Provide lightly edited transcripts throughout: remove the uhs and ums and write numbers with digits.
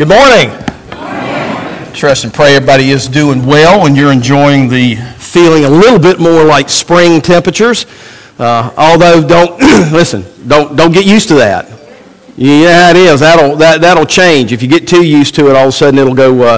Good morning. Trust and pray everybody is doing well and you're enjoying the feeling a little bit more like spring temperatures. Although don't listen, don't get used to that. You know how it is. That'll change. If you get too used to it, all of a sudden it'll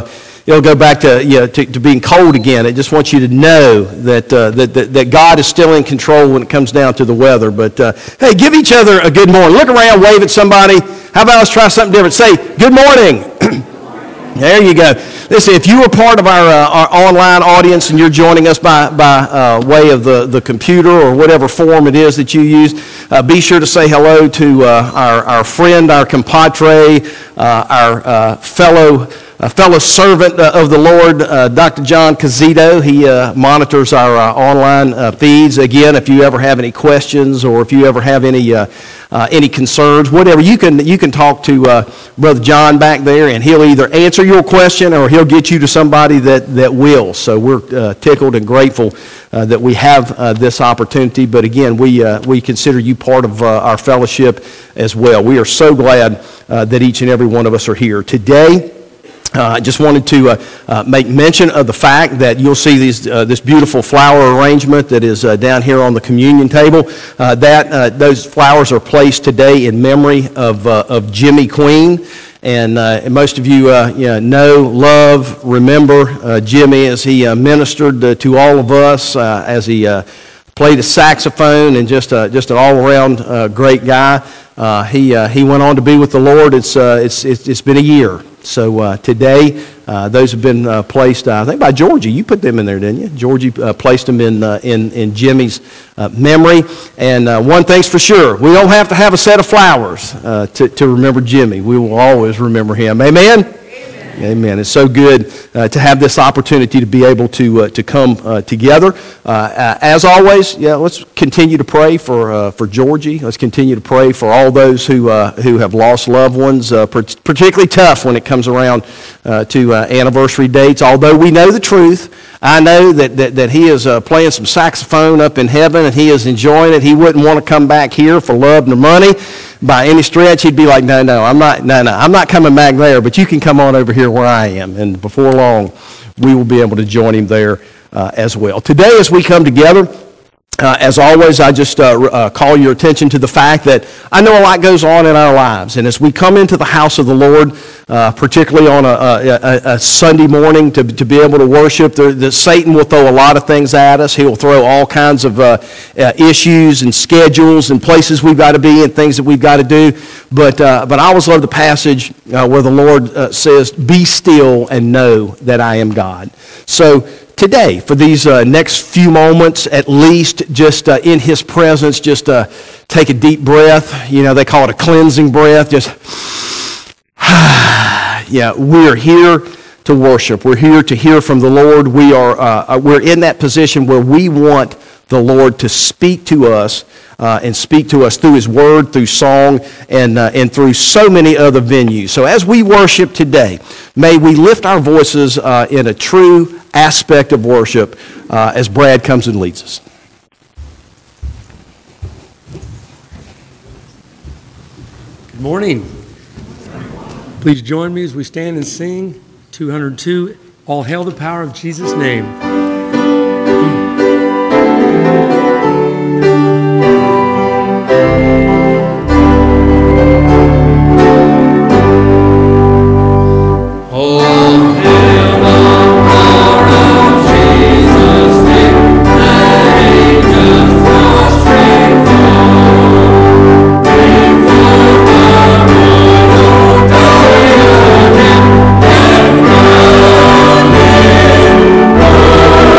go back to being cold again. It just wants you to know that God is still in control when it comes down to the weather. But hey, give each other a good morning. Look around, wave at somebody. How about let's try something different? Say, good morning. There you go. Listen, if you are part of our online audience and you're joining us by way of the computer or whatever form it is that you use, be sure to say hello to our friend, our compadre, our fellow servant of the Lord, Dr. John Cazito. He monitors our online feeds. Again, if you ever have any questions or if you ever have any concerns, whatever, you can talk to Brother John back there, and he'll either answer your question or he'll get you to somebody that will. So we're tickled and grateful that we have this opportunity. But again, we consider you part of our fellowship as well. We are so glad that each and every one of us are here today. I just wanted to make mention of the fact that you'll see this beautiful flower arrangement that is down here on the communion table. Those flowers are placed today in memory of Jimmy Queen. And most of you know, love, remember Jimmy as he ministered to all of us, as he played a saxophone, and just an all-around great guy. He went on to be with the Lord. It's been a year. So today, those have been placed, I think by Georgie. You put them in there, didn't you? Georgie placed them in Jimmy's memory. And one thing's for sure, we don't have to have a set of flowers to remember Jimmy. We will always remember him. Amen? Amen. It's so good to have this opportunity to be able to come together. As always, let's continue to pray for Georgie. Let's continue to pray for all those who have lost loved ones, particularly tough when it comes around to anniversary dates. Although we know the truth, I know that he is playing some saxophone up in heaven and he is enjoying it. He wouldn't want to come back here for love nor money. By any stretch, he'd be like, I'm not coming back there, but you can come on over here where I am. And before long, we will be able to join him there as well. Today, as we come together, as always, I just call your attention to the fact that I know a lot goes on in our lives. And as we come into the house of the Lord, particularly on a Sunday morning to be able to worship, Satan will throw a lot of things at us. He will throw all kinds of issues and schedules and places we've got to be and things that we've got to do. But I always love the passage where the Lord says, "Be still and know that I am God." So today, for these next few moments, at least, just in His presence, just take a deep breath. You know, they call it a cleansing breath. Just, we're here to worship. We're here to hear from the Lord. We're in that position where we want the Lord to speak to us and speak to us through His Word, through song, and through so many other venues. So as we worship today, may we lift our voices in a true aspect of worship as Brad comes and leads us. Good morning. Please join me as we stand and sing 202, All Hail the Power of Jesus' Name. Oh,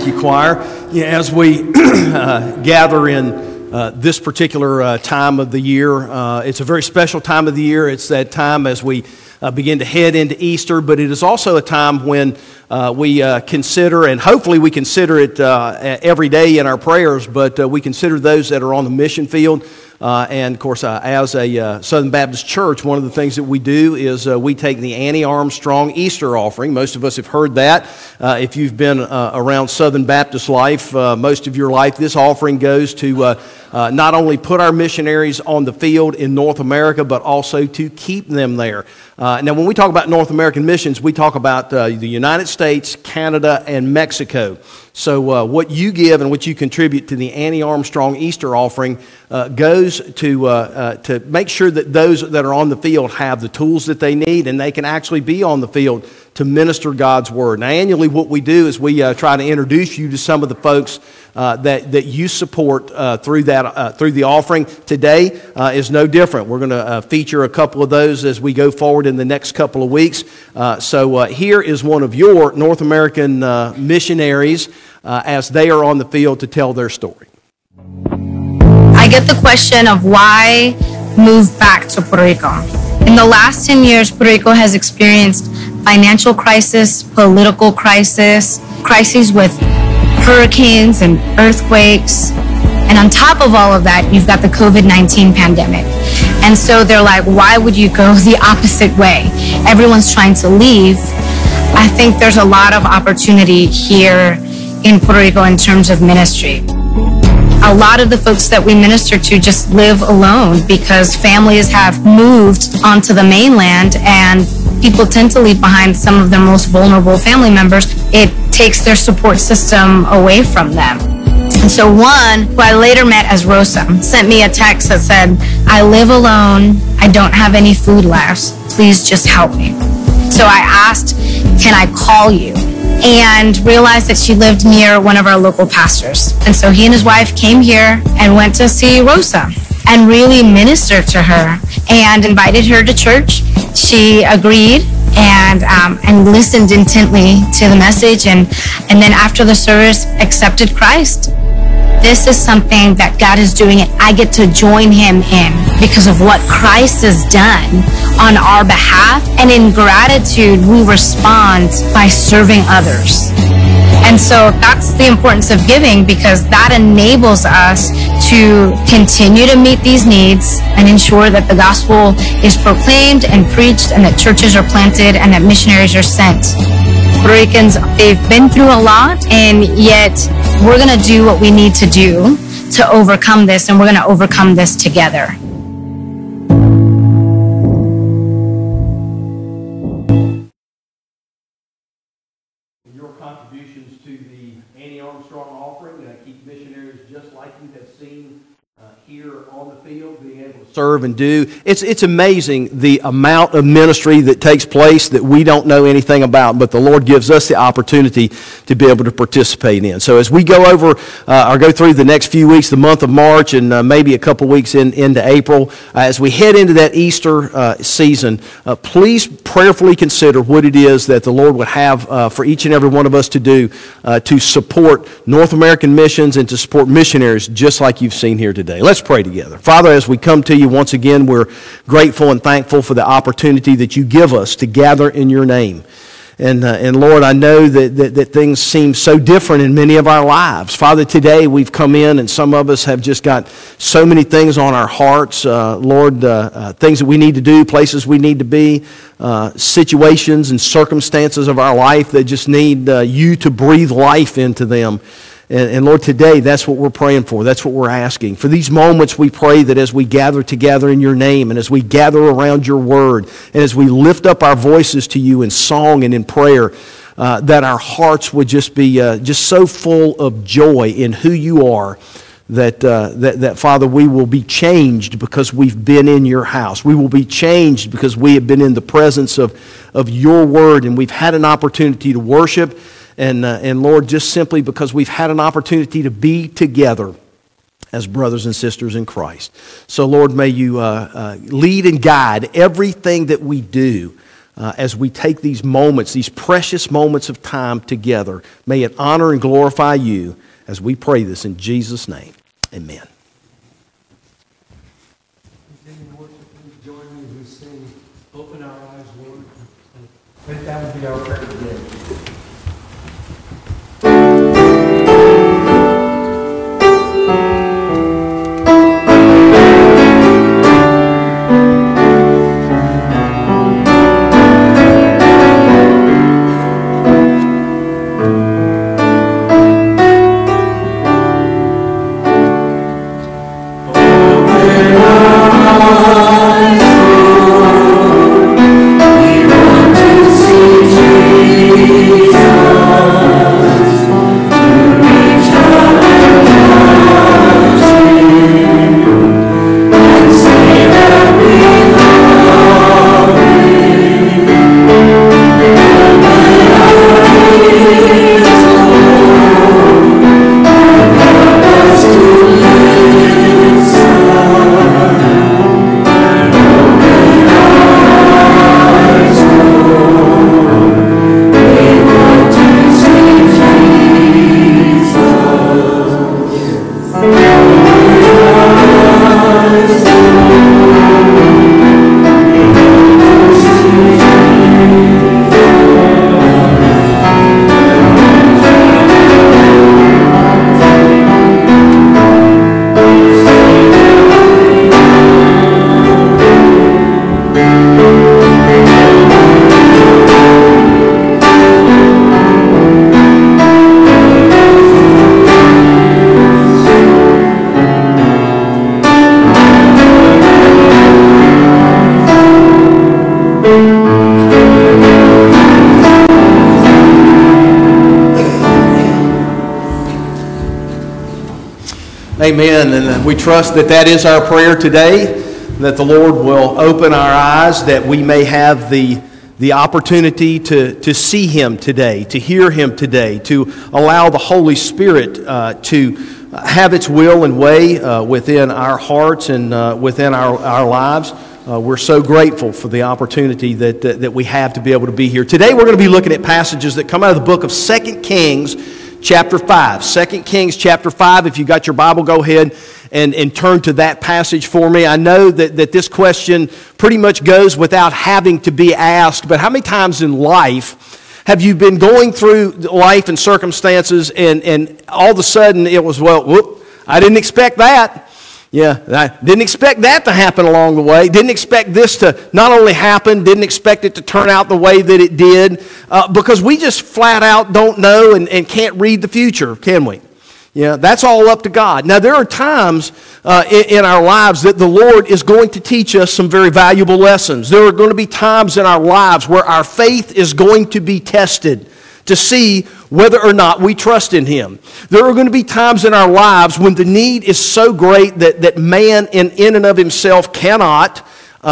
Thank you, choir. Yeah, as we gather in this particular time of the year, it's a very special time of the year. It's that time as we begin to head into Easter, but it is also a time when we consider, and hopefully we consider it every day in our prayers, but we consider those that are on the mission field. And of course, as a Southern Baptist church, one of the things that we do is we take the Annie Armstrong Easter offering. Most of us have heard that. If you've been around Southern Baptist life, most of your life, this offering goes to not only put our missionaries on the field in North America, but also to keep them there. Now, when we talk about North American missions, we talk about the United States, Canada, and Mexico. So what you give and what you contribute to the Annie Armstrong Easter offering goes to make sure that those that are on the field have the tools that they need and they can actually be on the field to minister God's Word. Now, annually what we do is we try to introduce you to some of the folks that you support through the offering. Today is no different. We're going to feature a couple of those as we go forward in the next couple of weeks. So here is one of your North American missionaries as they are on the field to tell their story. I get the question of why move back to Puerto Rico. In the last 10 years, Puerto Rico has experienced financial crisis, political crisis, crises with hurricanes and earthquakes. And on top of all of that, you've got the COVID-19 pandemic. And so they're like, why would you go the opposite way? Everyone's trying to leave. I think there's a lot of opportunity here in Puerto Rico in terms of ministry. A lot of the folks that we minister to just live alone because families have moved onto the mainland and people tend to leave behind some of their most vulnerable family members. It takes their support system away from them. And so one, who I later met as Rosa, sent me a text that said, I live alone, I don't have any food left, please just help me. So I asked, can I call you? And realized that she lived near one of our local pastors. And so he and his wife came here and went to see Rosa and really ministered to her and invited her to church. She agreed and listened intently to the message and then after the service accepted Christ. This is something that God is doing and I get to join him in because of what Christ has done on our behalf. And in gratitude, we respond by serving others. And so that's the importance of giving because that enables us to continue to meet these needs and ensure that the gospel is proclaimed and preached and that churches are planted and that missionaries are sent. Puerto Ricans, they've been through a lot, and yet we're going to do what we need to do to overcome this, and we're going to overcome this together. Your contributions to the Annie Armstrong offering keep missionaries just like you have seen here on the field, being able to serve and do. It's amazing the amount of ministry that takes place that we don't know anything about, but the Lord gives us the opportunity to be able to participate in. So as we go over or go through the next few weeks, the month of March and maybe a couple weeks into April, as we head into that Easter season, please prayerfully consider what it is that the Lord would have for each and every one of us to do to support North American missions and to support missionaries just like you've seen here today. Let's pray together. Father, as we come to you once again, we're grateful and thankful for the opportunity that you give us to gather in your name. And Lord, I know that things seem so different in many of our lives. Father, today we've come in and some of us have just got so many things on our hearts. Lord, things that we need to do, places we need to be, situations and circumstances of our life that just need you to breathe life into them. And Lord, today, that's what we're praying for. That's what we're asking. For these moments, we pray that as we gather together in your name and as we gather around your word and as we lift up our voices to you in song and in prayer, that our hearts would just be just so full of joy in who you are that Father, we will be changed because we've been in your house. We will be changed because we have been in the presence of your word and we've had an opportunity to worship. And Lord, just simply because we've had an opportunity to be together as brothers and sisters in Christ. So Lord, may you lead and guide everything that we do as we take these moments, these precious moments of time together. May it honor and glorify you as we pray this in Jesus' name. Amen. Join me as we sing, Open Our Eyes, Lord. I think that would be our prayer today. Amen. And we trust that that is our prayer today, that the Lord will open our eyes, that we may have the opportunity to see Him today, to hear Him today, to allow the Holy Spirit to have its will and way within our hearts and within our lives. We're so grateful for the opportunity that we have to be able to be here. Today we're going to be looking at passages that come out of the book of 2 Kings chapter 5. 2 Kings chapter 5. If you got your Bible, go ahead and turn to that passage for me. I know that this question pretty much goes without having to be asked, but how many times in life have you been going through life and circumstances and all of a sudden it was, well, whoop, I didn't expect that. Yeah, I didn't expect that to happen along the way. Didn't expect this to not only happen, didn't expect it to turn out the way that it did, because we just flat out don't know and can't read the future, can we? Yeah, that's all up to God. Now, there are times in our lives that the Lord is going to teach us some very valuable lessons. There are going to be times in our lives where our faith is going to be tested to see whether or not we trust in Him. There are going to be times in our lives when the need is so great that man in and of himself cannot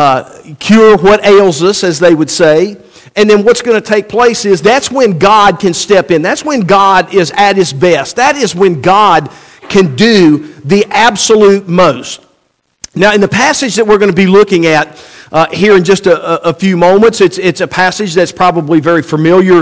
cure what ails us, as they would say. And then what's going to take place is that's when God can step in. That's when God is at His best. That is when God can do the absolute most. Now, in the passage that we're going to be looking at here in just a few moments, it's a passage that's probably very familiar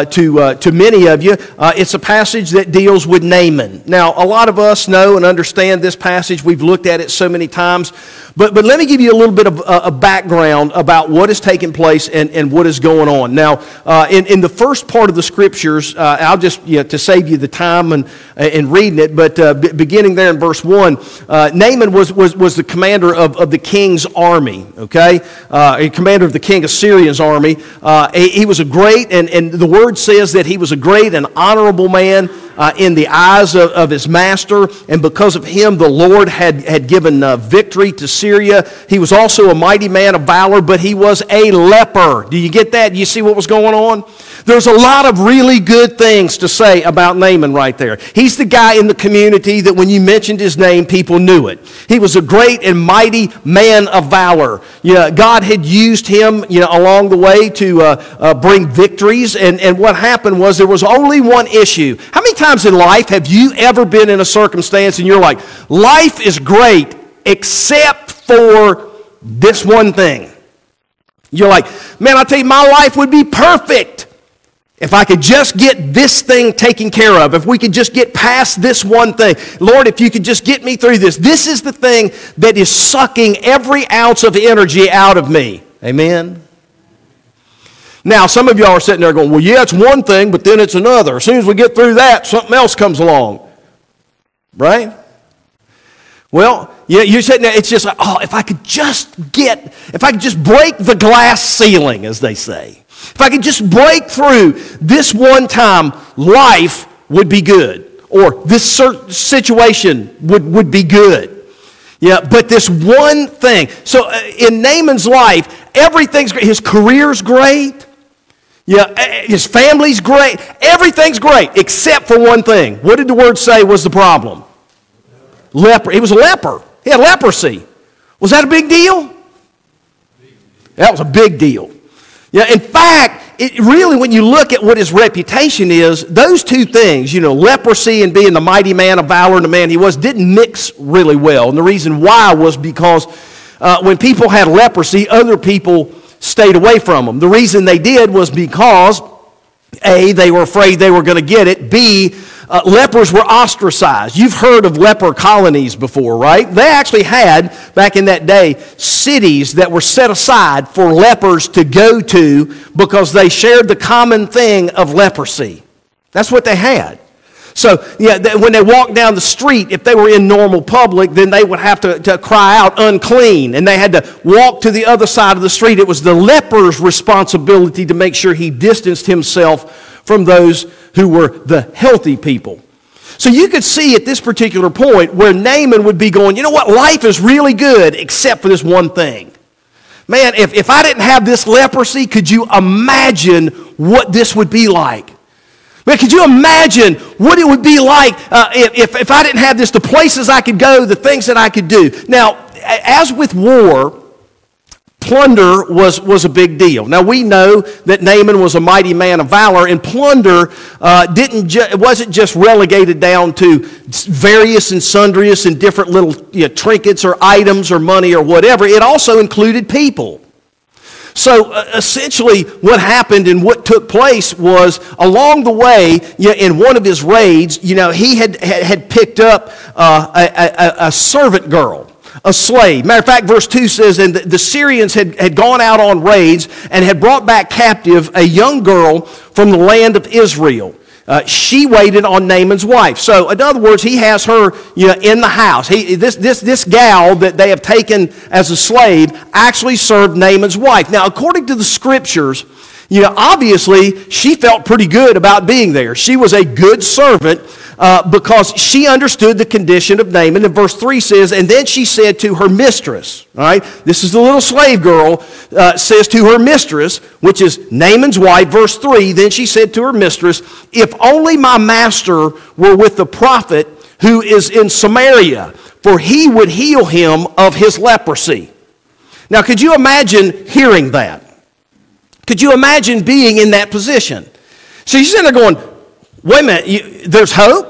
to many of you. It's a passage that deals with Naaman. Now, a lot of us know and understand this passage. We've looked at it so many times. But let me give you a little bit of a background about what is taking place and what is going on. Now, in the first part of the Scriptures, I'll just, to save you the time and reading it, but beginning there in verse 1, Naaman was the commander of the king's army, okay? A commander of the king of Syria's army. He was a great, and the word says that he was a great and honorable man in the eyes of his master, and because of him the Lord had given victory to Syria. He was also a mighty man of valor, but he was a leper. Do you get that? Do you see what was going on? There's a lot of really good things to say about Naaman right there. He's the guy in the community that when you mentioned his name, people knew it. He was a great and mighty man of valor. God had used him along the way to bring victories, and what happened was there was only one issue. How many times in life have you ever been in a circumstance and you're like, life is great except for this one thing? You're like, man, I tell you, my life would be perfect if I could just get this thing taken care of, if we could just get past this one thing. Lord, if you could just get me through this. This is the thing that is sucking every ounce of energy out of me. Amen? Now, some of y'all are sitting there going, well, yeah, it's one thing, but then it's another. As soon as we get through that, something else comes along. Right? Well, yeah, you're sitting there, it's just like, oh, if I could just break the glass ceiling, as they say. If I could just break through this one time, life would be good. Or this situation would be good. Yeah, but this one thing. So in Naaman's life, everything's great. His career's great. Yeah, his family's great. Everything's great except for one thing. What did the word say was the problem? Leper. He was a leper. He had leprosy. Was that a big deal? That was a big deal. Yeah, in fact, it really, when you look at what his reputation is, those two things, leprosy and being the mighty man of valor and the man he was, didn't mix really well. And the reason why was because when people had leprosy, other people stayed away from them. The reason they did was because, A, they were afraid they were going to get it. B, lepers were ostracized. You've heard of leper colonies before, right? They actually had, back in that day, cities that were set aside for lepers to go to because they shared the common thing of leprosy. That's what they had. So, when they walked down the street, if they were in normal public, then they would have to cry out, unclean, and they had to walk to the other side of the street. It was the leper's responsibility to make sure he distanced himself from those who were the healthy people. So you could see at this particular point where Naaman would be going, you know what, life is really good except for this one thing. Man, if I didn't have this leprosy, could you imagine what this would be like? Man, could you imagine what it would be like if I didn't have this, the places I could go, the things that I could do? Now, as with war, plunder was a big deal. Now, we know that Naaman was a mighty man of valor, and plunder wasn't just relegated down to various and sundrious and different little trinkets or items or money or whatever. It also included people. So essentially what happened and what took place was along the way, in one of his raids, he had picked up a servant girl, a slave. Matter of fact, verse 2 says, and the Syrians had gone out on raids and had brought back captive a young girl from the land of Israel. She waited on Naaman's wife. So, in other words, he has her in the house. This gal that they have taken as a slave actually served Naaman's wife. Now, according to the scriptures, obviously she felt pretty good about being there. She was a good servant because she understood the condition of Naaman. And verse 3 says, and then she said to her mistress, all right, this is the little slave girl, says to her mistress, which is Naaman's wife, verse 3, then she said to her mistress, if only my master were with the prophet who is in Samaria, for he would heal him of his leprosy. Now, could you imagine hearing that? Could you imagine being in that position? So she's sitting there going, wait a minute, there's hope?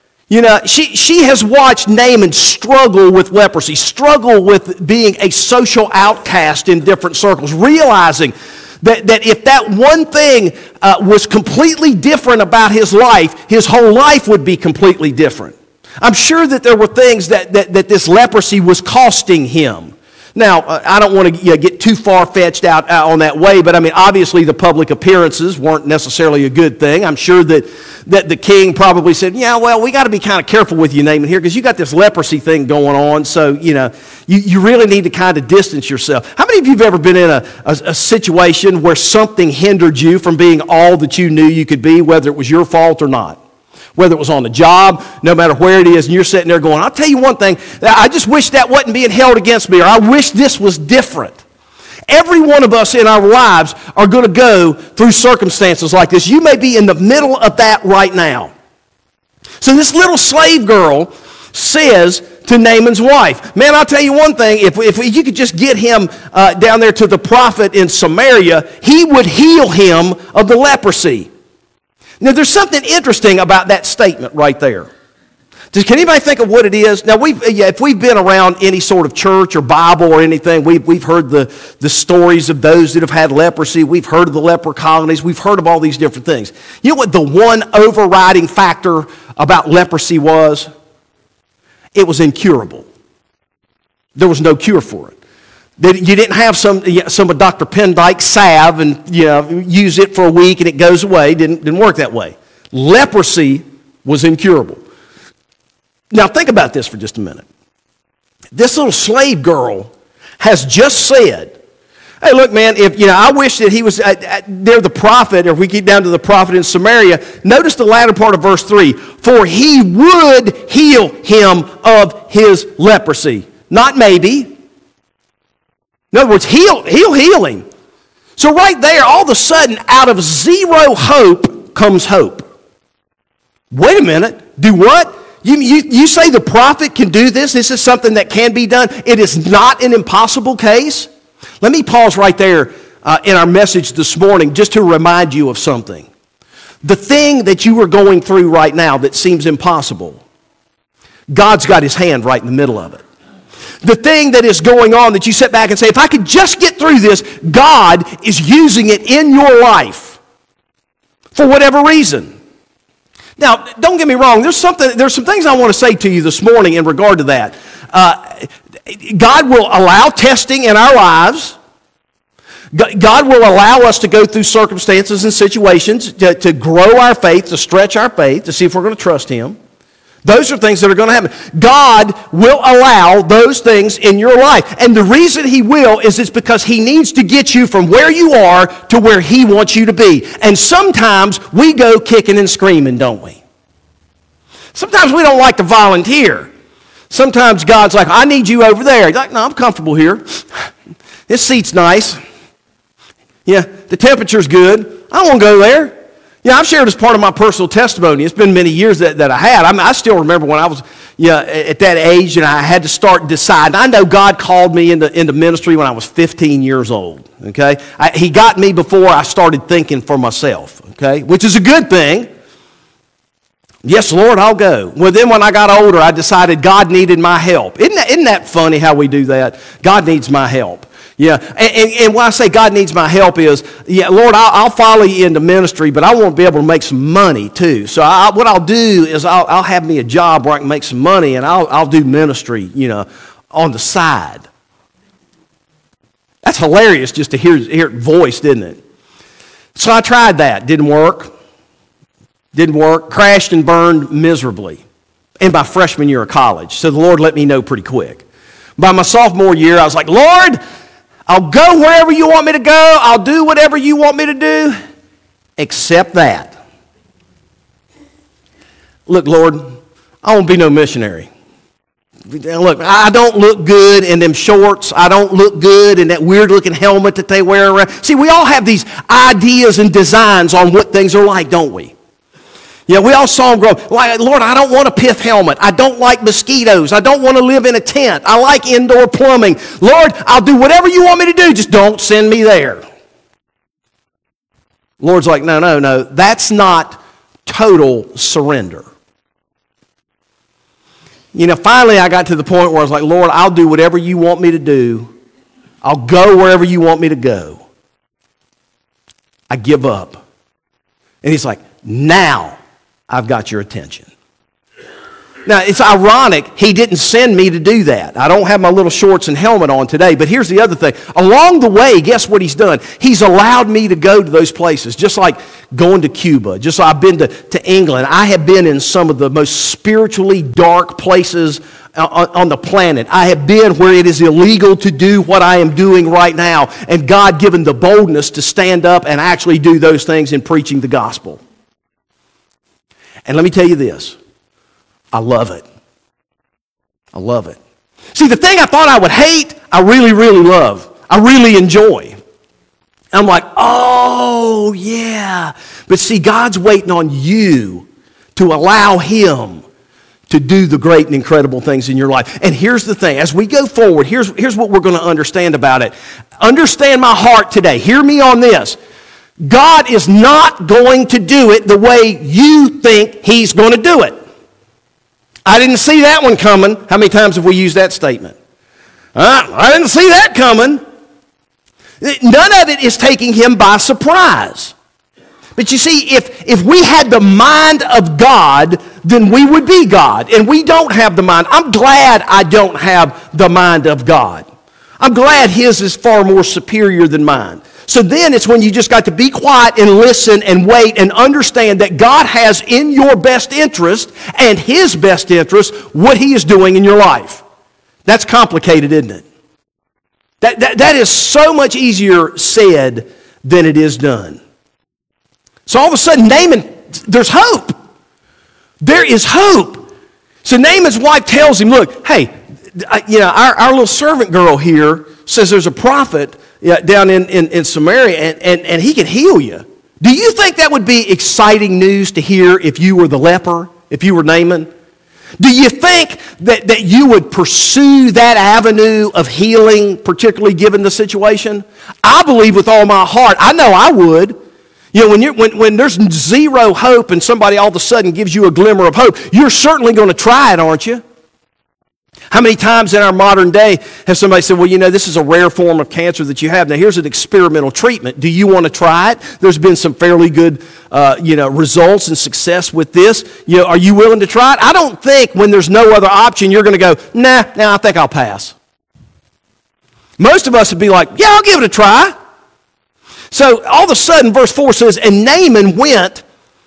She has watched Naaman struggle with leprosy, struggle with being a social outcast in different circles, realizing that if that one thing was completely different about his life, his whole life would be completely different. I'm sure that there were things that this leprosy was costing him. Now, I don't want to get too far-fetched out on that way, but obviously the public appearances weren't necessarily a good thing. I'm sure that the king probably said, yeah, well, we got to be kind of careful with you, Naaman, here, because you got this leprosy thing going on, so, you really need to kind of distance yourself. How many of you have ever been in a situation where something hindered you from being all that you knew you could be, whether it was your fault or not? Whether it was on the job, no matter where it is, and you're sitting there going, I'll tell you one thing, I just wish that wasn't being held against me, or I wish this was different. Every one of us in our lives are going to go through circumstances like this. You may be in the middle of that right now. So this little slave girl says to Naaman's wife, man, I'll tell you one thing, if you could just get him down there to the prophet in Samaria, he would heal him of the leprosy. Now, there's something interesting about that statement right there. Can anybody think of what it is? Now, if we've been around any sort of church or Bible or anything, we've heard the stories of those that have had leprosy. We've heard of the leper colonies. We've heard of all these different things. You know what the one overriding factor about leprosy was? It was incurable. There was no cure for it. You didn't have some of Dr. Pendyke's salve and use it for a week and it goes away. Didn't work that way. Leprosy was incurable. Now think about this for just a minute. This little slave girl has just said, hey, look, man, I wish that he was there, the prophet, or if we get down to the prophet in Samaria, notice the latter part of verse 3, for he would heal him of his leprosy. Not maybe. In other words, he'll heal him. So right there, all of a sudden, out of zero hope comes hope. Wait a minute. Do what? You say the prophet can do this? This is something that can be done? It is not an impossible case? Let me pause right there in our message this morning just to remind you of something. The thing that you are going through right now that seems impossible, God's got his hand right in the middle of it. The thing that is going on that you sit back and say, if I could just get through this, God is using it in your life for whatever reason. Now, don't get me wrong. There's some things I want to say to you this morning in regard to that. God will allow testing in our lives. God will allow us to go through circumstances and situations to grow our faith, to stretch our faith, to see if we're going to trust him. Those are things that are going to happen. God will allow those things in your life. And the reason he will is it's because he needs to get you from where you are to where he wants you to be. And sometimes we go kicking and screaming, don't we? Sometimes we don't like to volunteer. Sometimes God's like, I need you over there. He's like, no, I'm comfortable here. This seat's nice. Yeah, the temperature's good. I don't want to go there. Yeah, I've shared as part of my personal testimony. It's been many years that I had. I still remember when I was at that age and I had to start deciding. I know God called me into ministry when I was 15 years old, okay? He got me before I started thinking for myself, okay? Which is a good thing. Yes, Lord, I'll go. Well, then when I got older, I decided God needed my help. Isn't that funny how we do that? God needs my help. Yeah, and when I say God needs my help is, yeah, Lord, I'll follow you into ministry, but I want to be able to make some money too. So what I'll do is I'll have me a job where I can make some money, and I'll do ministry, on the side. That's hilarious just to hear it voiced, isn't it? So I tried that. Didn't work. Crashed and burned miserably in my freshman year of college. So the Lord let me know pretty quick. By my sophomore year, I was like, Lord, I'll go wherever you want me to go. I'll do whatever you want me to do, except that. Look, Lord, I won't be no missionary. Look, I don't look good in them shorts. I don't look good in that weird-looking helmet that they wear around. See, we all have these ideas and designs on what things are like, don't we? Yeah, we all saw them grow. Like, Lord, I don't want a pith helmet. I don't like mosquitoes. I don't want to live in a tent. I like indoor plumbing. Lord, I'll do whatever you want me to do. Just don't send me there. Lord's like, no. That's not total surrender. Finally I got to the point where I was like, Lord, I'll do whatever you want me to do. I'll go wherever you want me to go. I give up. And he's like, now I've got your attention. Now, it's ironic he didn't send me to do that. I don't have my little shorts and helmet on today, but here's the other thing. Along the way, guess what he's done? He's allowed me to go to those places, just like going to Cuba, just like I've been to England. I have been in some of the most spiritually dark places on the planet. I have been where it is illegal to do what I am doing right now, and God given the boldness to stand up and actually do those things in preaching the gospel. And let me tell you this, I love it. I love it. See, the thing I thought I would hate, I really, really love. I really enjoy. I'm like, oh, yeah. But see, God's waiting on you to allow him to do the great and incredible things in your life. And here's the thing. As we go forward, here's what we're going to understand about it. Understand my heart today. Hear me on this. God is not going to do it the way you think he's going to do it. I didn't see that one coming. How many times have we used that statement? I didn't see that coming. None of it is taking him by surprise. But you see, if we had the mind of God, then we would be God. And we don't have the mind. I'm glad I don't have the mind of God. I'm glad his is far more superior than mine. So then it's when you just got to be quiet and listen and wait and understand that God has in your best interest and his best interest what he is doing in your life. That's complicated, isn't it? That is so much easier said than it is done. So all of a sudden, Naaman, there's hope. There is hope. So Naaman's wife tells him, look, hey, our little servant girl here says there's a prophet down in Samaria, and he can heal you. Do you think that would be exciting news to hear if you were the leper, if you were Naaman? Do you think that you would pursue that avenue of healing, particularly given the situation? I believe with all my heart. I know I would. You know, when there's zero hope and somebody all of a sudden gives you a glimmer of hope, you're certainly going to try it, aren't you? How many times in our modern day has somebody said, well, this is a rare form of cancer that you have. Now, here's an experimental treatment. Do you want to try it? There's been some fairly good, results and success with this. Are you willing to try it? I don't think when there's no other option, you're going to go, nah, I think I'll pass. Most of us would be like, yeah, I'll give it a try. So all of a sudden, verse 4 says, and Naaman went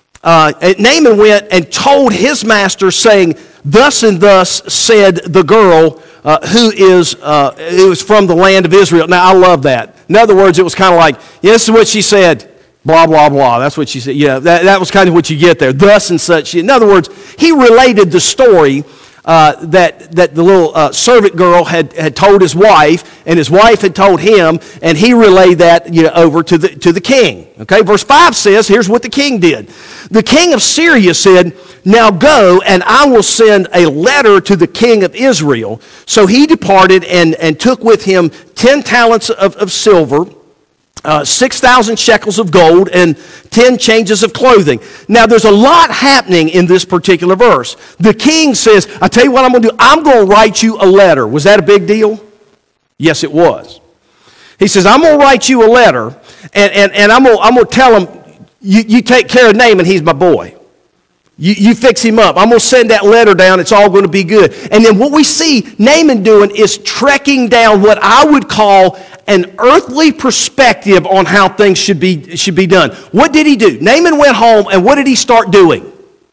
and told his master, saying, thus and thus said the girl who is from the land of Israel. Now, I love that. In other words, it was kind of like, this is what she said, blah, blah, blah. That's what she said. Yeah, that was kind of what you get there. Thus and such. In other words, he related the story that the little servant girl had told his wife, and his wife had told him, and he relayed that over to the king. Okay, verse 5 says, here's what the king did. The king of Syria said, now go, and I will send a letter to the king of Israel. So he departed and took with him 10 talents of silver, 6,000 shekels of gold, and 10 changes of clothing. Now, there's a lot happening in this particular verse. The king says, I tell you what I'm going to do. I'm going to write you a letter. Was that a big deal? Yes, it was. He says, I'm going to write you a letter, and I'm going to tell him, you take care of Naaman, he's my boy. You fix him up. I'm going to send that letter down. It's all going to be good. And then what we see Naaman doing is trekking down what I would call an earthly perspective on how things should be done. What did he do? Naaman went home, and what did he start doing?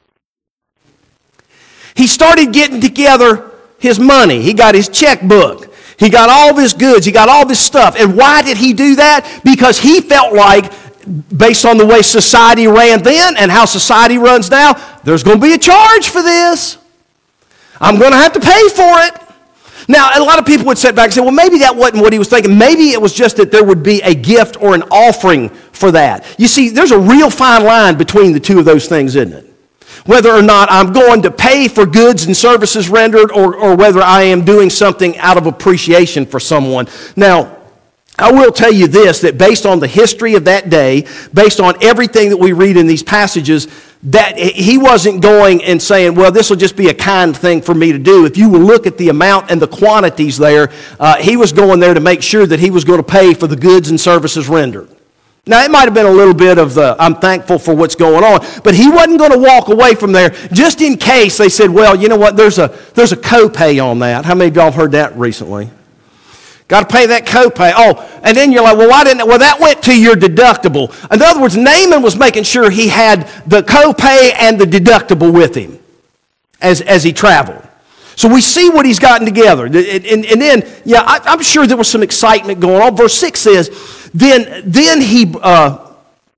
He started getting together his money. He got his checkbook. He got all of his goods. He got all this stuff. And why did he do that? Because he felt like, based on the way society ran then and how society runs now, there's going to be a charge for this. I'm going to have to pay for it. Now, a lot of people would sit back and say, well, maybe that wasn't what he was thinking. Maybe it was just that there would be a gift or an offering for that. You see, there's a real fine line between the two of those things, isn't it? Whether or not I'm going to pay for goods and services rendered or whether I am doing something out of appreciation for someone. Now, I will tell you this, that based on the history of that day, based on everything that we read in these passages, that he wasn't going and saying, well, this will just be a kind thing for me to do. If you will look at the amount and the quantities there, he was going there to make sure that he was going to pay for the goods and services rendered. Now, it might have been a little bit of the, I'm thankful for what's going on, but he wasn't going to walk away from there just in case they said, well, you know what, there's a copay on that. How many of y'all have heard that recently? Got to pay that copay. Oh, and then you're like, well, why didn't it? Well, that went to your deductible. In other words, Naaman was making sure he had the copay and the deductible with him as he traveled. So we see what he's gotten together. And then, I'm sure there was some excitement going on. Verse 6 says, then he brought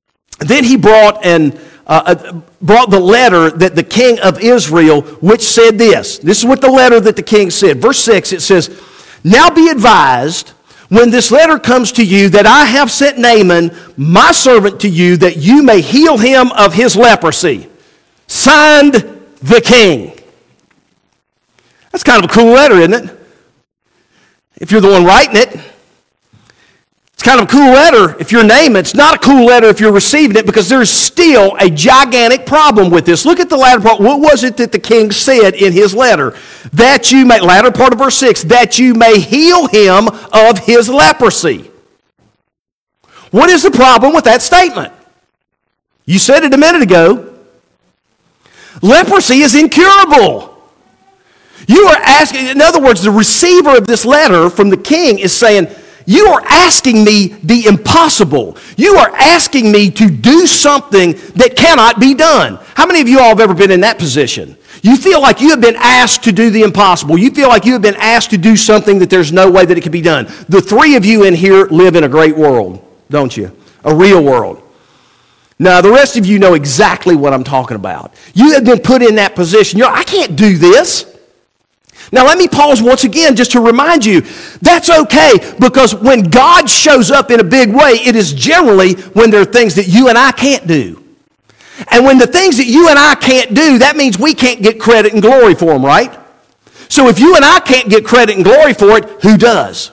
the letter that the king of Israel, which said this. This is what the letter that the king said. Verse 6, it says, now be advised, when this letter comes to you, that I have sent Naaman, my servant, to you, that you may heal him of his leprosy. Signed, the king. That's kind of a cool letter, isn't it? If you're the one writing it. It's kind of a cool letter if you're naming it. It's not a cool letter if you're receiving it because there's still a gigantic problem with this. Look at the latter part. What was it that the king said in his letter? That you may, latter part of verse 6, that you may heal him of his leprosy. What is the problem with that statement? You said it a minute ago. Leprosy is incurable. You are asking, in other words, the receiver of this letter from the king is saying, you are asking me the impossible. You are asking me to do something that cannot be done. How many of you all have ever been in that position? You feel like you have been asked to do the impossible. You feel like you have been asked to do something that there's no way that it can be done. The three of you in here live in a great world, don't you? A real world. Now, the rest of you know exactly what I'm talking about. You have been put in that position. You're like, I can't do this. Now, let me pause once again just to remind you, that's okay, because when God shows up in a big way, it is generally when there are things that you and I can't do. And when the things that you and I can't do, that means we can't get credit and glory for them, right? So if you and I can't get credit and glory for it, who does?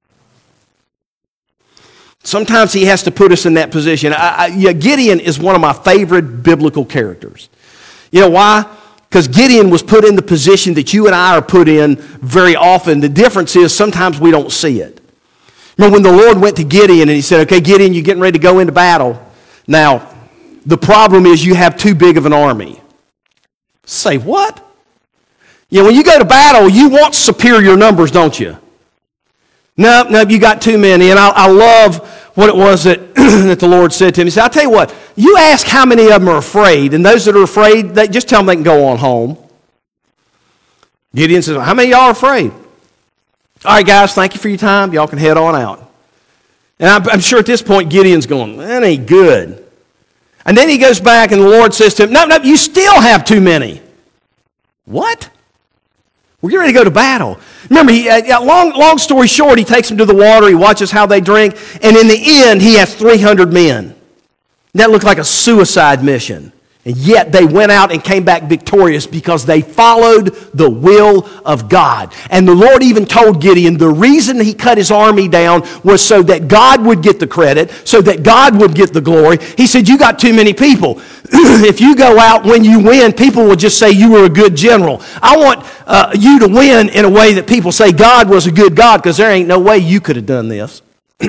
Sometimes he has to put us in that position. Gideon is one of my favorite biblical characters. You know why? Because Gideon was put in the position that you and I are put in very often. The difference is sometimes we don't see it. Remember when the Lord went to Gideon and he said, okay, Gideon, you're getting ready to go into battle. Now, the problem is you have too big of an army. Say what? You know, when you go to battle, you want superior numbers, don't you? No, you got too many. And I love what it was that, that the Lord said to him. He said, I'll tell you what, you ask how many of them are afraid, and those that are afraid, just tell them they can go on home. Gideon says, how many of y'all are afraid? All right, guys, thank you for your time. Y'all can head on out. And I'm sure at this point, Gideon's going, that ain't good. And then he goes back, and the Lord says to him, no, you still have too many. What? We're getting ready to go to battle. Remember, long story short, he takes them to the water, he watches how they drink, and in the end, he has 300 men. That looked like a suicide mission. And yet they went out and came back victorious because they followed the will of God. And the Lord even told Gideon the reason he cut his army down was so that God would get the credit, so that God would get the glory. He said, you got too many people. If you go out when you win, people will just say you were a good general. I want you to win in a way that people say God was a good God, because there ain't no way you could have done this.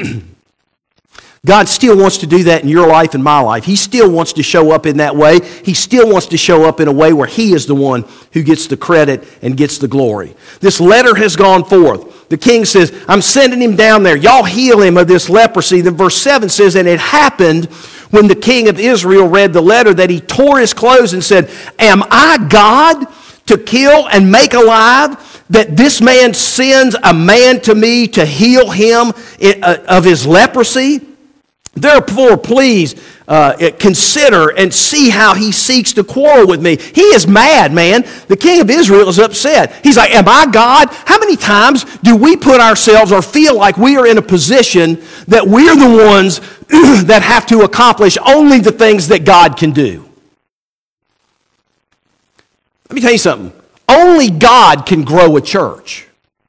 God still wants to do that in your life and my life. He still wants to show up in that way. He still wants to show up in a way where He is the one who gets the credit and gets the glory. This letter has gone forth. The king says, I'm sending him down there. Y'all heal him of this leprosy. Then verse 7 says, and it happened when the king of Israel read the letter that he tore his clothes and said, am I God to kill and make alive, that this man sends a man to me to heal him of his leprosy? Therefore, please consider and see how he seeks to quarrel with me. He is mad, man. The king of Israel is upset. He's like, am I God? How many times do we put ourselves or feel like we are in a position that we're the ones that have to accomplish only the things that God can do? Let me tell you something. Only God can grow a church.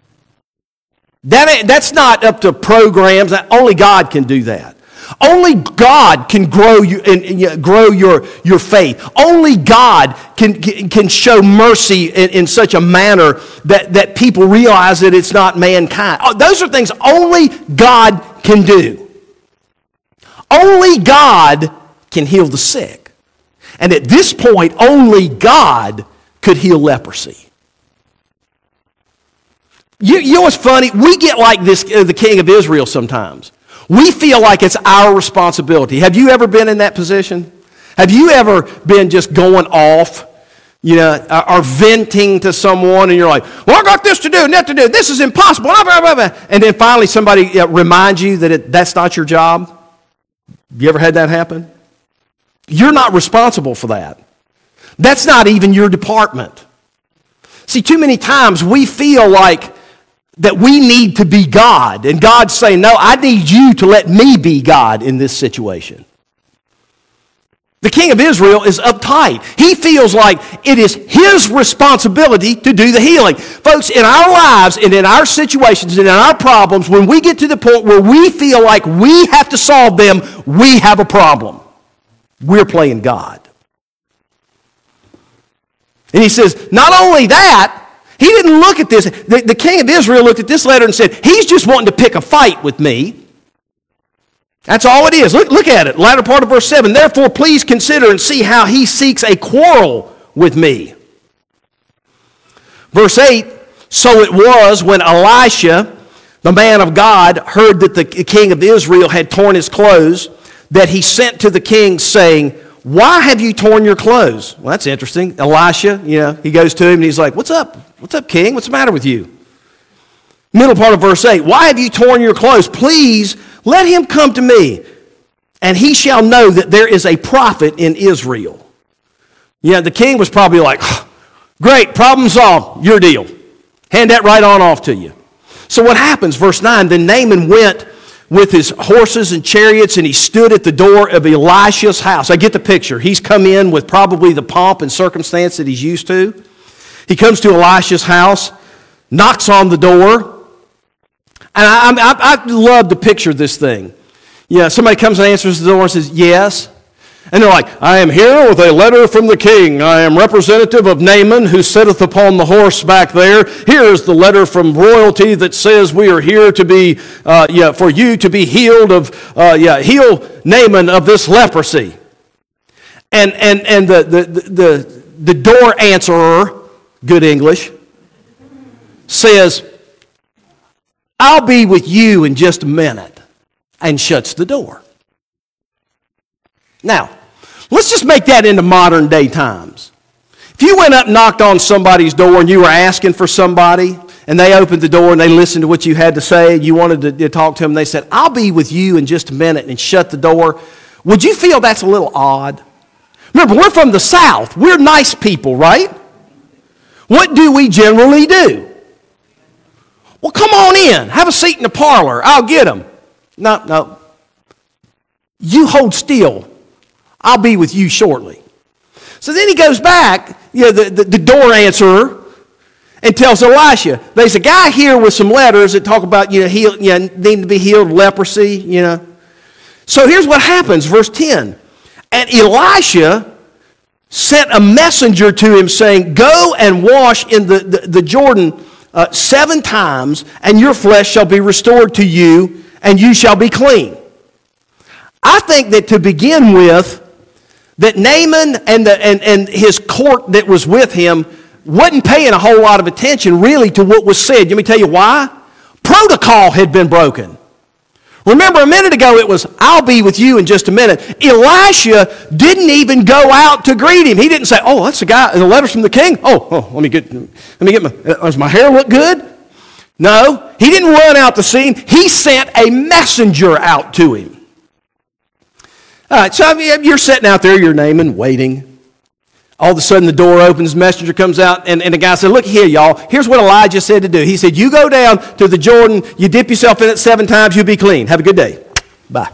That's not up to programs. Only God can do that. Only God can grow you and grow your faith. Only God can show mercy in such a manner that people realize that it's not mankind. Those are things only God can do. Only God can heal the sick. And at this point, only God could heal leprosy. You know what's funny? We get like this, the king of Israel sometimes. We feel like it's our responsibility. Have you ever been in that position? Have you ever been just going off, or venting to someone, and you're like, well, I got this to do and that to do. This is impossible. And then finally somebody reminds you that that's not your job? You ever had that happen? You're not responsible for that. That's not even your department. See, too many times we feel like that we need to be God. And God's saying, no, I need you to let me be God in this situation. The king of Israel is uptight. He feels like it is his responsibility to do the healing. Folks, in our lives and in our situations and in our problems, when we get to the point where we feel like we have to solve them, we have a problem. We're playing God. And he says, not only that, he didn't look at this. The king of Israel looked at this letter and said, he's just wanting to pick a fight with me. That's all it is. Look at it. Latter part of verse 7. Therefore, please consider and see how he seeks a quarrel with me. Verse 8. So it was when Elisha, the man of God, heard that the king of Israel had torn his clothes, that he sent to the king saying, why have you torn your clothes? Well, that's interesting. Elisha, he goes to him and he's like, what's up? What's up, king? What's the matter with you? Middle part of verse 8. Why have you torn your clothes? Please let him come to me, and he shall know that there is a prophet in Israel. The king was probably like, great, problem solved, your deal. Hand that right on off to you. So what happens? Verse 9, then Naaman went with his horses and chariots, and he stood at the door of Elisha's house. I get the picture. He's come in with probably the pomp and circumstance that he's used to. He comes to Elisha's house, knocks on the door. And I love to picture this thing. Somebody comes and answers the door and says, yes. And they're like, I am here with a letter from the king. I am representative of Naaman, who sitteth upon the horse back there. Here is the letter from royalty that says we are here to be, for you to be healed of, heal Naaman of this leprosy. And the door answerer, good English, says, I'll be with you in just a minute, and shuts the door. Now, let's just make that into modern day times. If you went up and knocked on somebody's door and you were asking for somebody, and they opened the door and they listened to what you had to say, you wanted to talk to them, and they said, I'll be with you in just a minute, and shut the door, would you feel that's a little odd? Remember, we're from the South. We're nice people, right? What do we generally do? Well, come on in. Have a seat in the parlor. I'll get them. No. You hold still. I'll be with you shortly. So then he goes back, the door answerer, and tells Elisha, there's a guy here with some letters that talk about, need to be healed of leprosy, So here's what happens, verse 10. And Elisha sent a messenger to him saying, go and wash in the Jordan 7 times, and your flesh shall be restored to you, and you shall be clean. I think that to begin with, that Naaman and his court that was with him wasn't paying a whole lot of attention really to what was said. Let me tell you why. Protocol had been broken. Remember a minute ago it was, I'll be with you in just a minute. Elisha didn't even go out to greet him. He didn't say, oh, that's the guy, the letters from the king. Oh, let me get does my hair look good? No, he didn't run out to see him. He sent a messenger out to him. All right, so you're sitting out there, you're Naaman, waiting. All of a sudden the door opens, the messenger comes out, and the guy said, look here, y'all, here's what Elijah said to do. He said, you go down to the Jordan, you dip yourself in it 7 times, you'll be clean. Have a good day. Bye.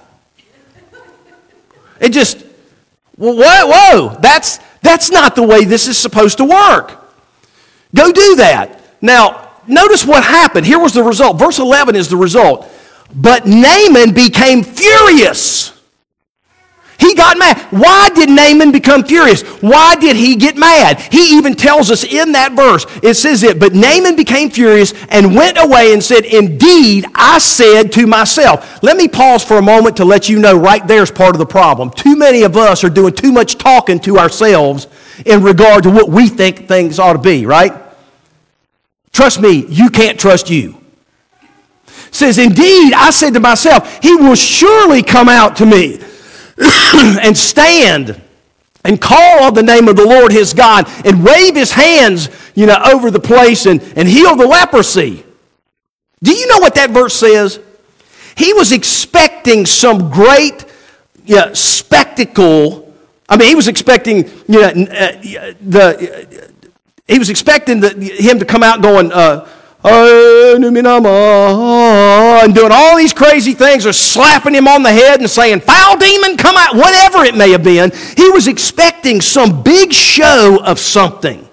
It just, whoa, that's not the way this is supposed to work. Go do that. Now, notice what happened. Here was the result. Verse 11 is the result. But Naaman became furious. He got mad. Why did Naaman become furious? Why did he get mad? He even tells us in that verse, it says it, but Naaman became furious and went away and said, indeed, I said to myself. Let me pause for a moment to let you know right there's part of the problem. Too many of us are doing too much talking to ourselves in regard to what we think things ought to be, right? Trust me, you can't trust you. It says, indeed, I said to myself, he will surely come out to me and stand and call on the name of the Lord his God and wave his hands, over the place and heal the leprosy. Do you know what that verse says? He was expecting some great spectacle. I mean, he was expecting him to come out going, and doing all these crazy things, or slapping him on the head and saying, "Foul demon, come out," whatever it may have been. He was expecting some big show of something.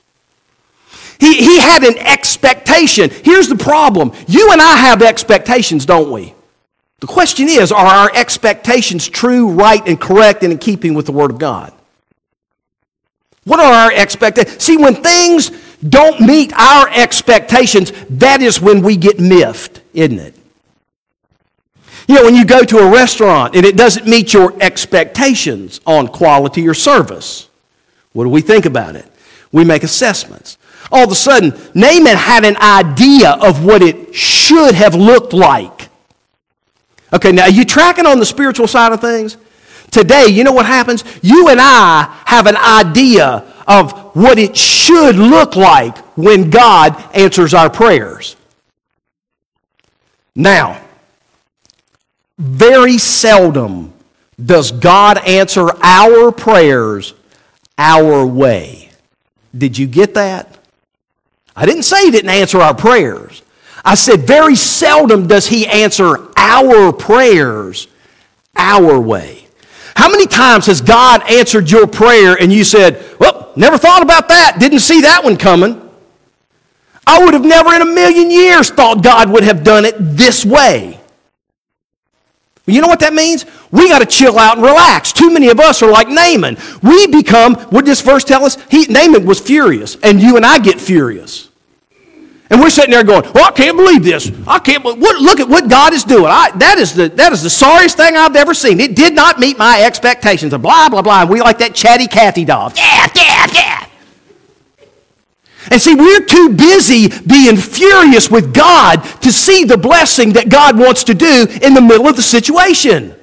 He had an expectation. Here's the problem. You and I have expectations, don't we? The question is, are our expectations true, right, and correct, and in keeping with the Word of God? What are our expectations? See, when things don't meet our expectations, that is when we get miffed, isn't it? You know, when you go to a restaurant and it doesn't meet your expectations on quality or service, what do we think about it? We make assessments. All of a sudden, Naaman had an idea of what it should have looked like. Okay, now are you tracking on the spiritual side of things? Today, you know what happens? You and I have an idea of what it should look like when God answers our prayers. Now, very seldom does God answer our prayers our way. Did you get that? I didn't say He didn't answer our prayers. I said very seldom does He answer our prayers our way. How many times has God answered your prayer and you said, "Well, never thought about that, didn't see that one coming"? I would have never in a million years thought God would have done it this way. Well, you know what that means? We got to chill out and relax. Too many of us are like Naaman. We become, what does this verse tell us? Naaman was furious, and you and I get furious. And we're sitting there going, "Well, I can't believe this. I can't believe, look at what God is doing. That is the sorriest thing I've ever seen. It did not meet my expectations." And blah, blah, blah. And we like that chatty Cathy doll. Yeah, yeah, yeah. And see, we're too busy being furious with God to see the blessing that God wants to do in the middle of the situation.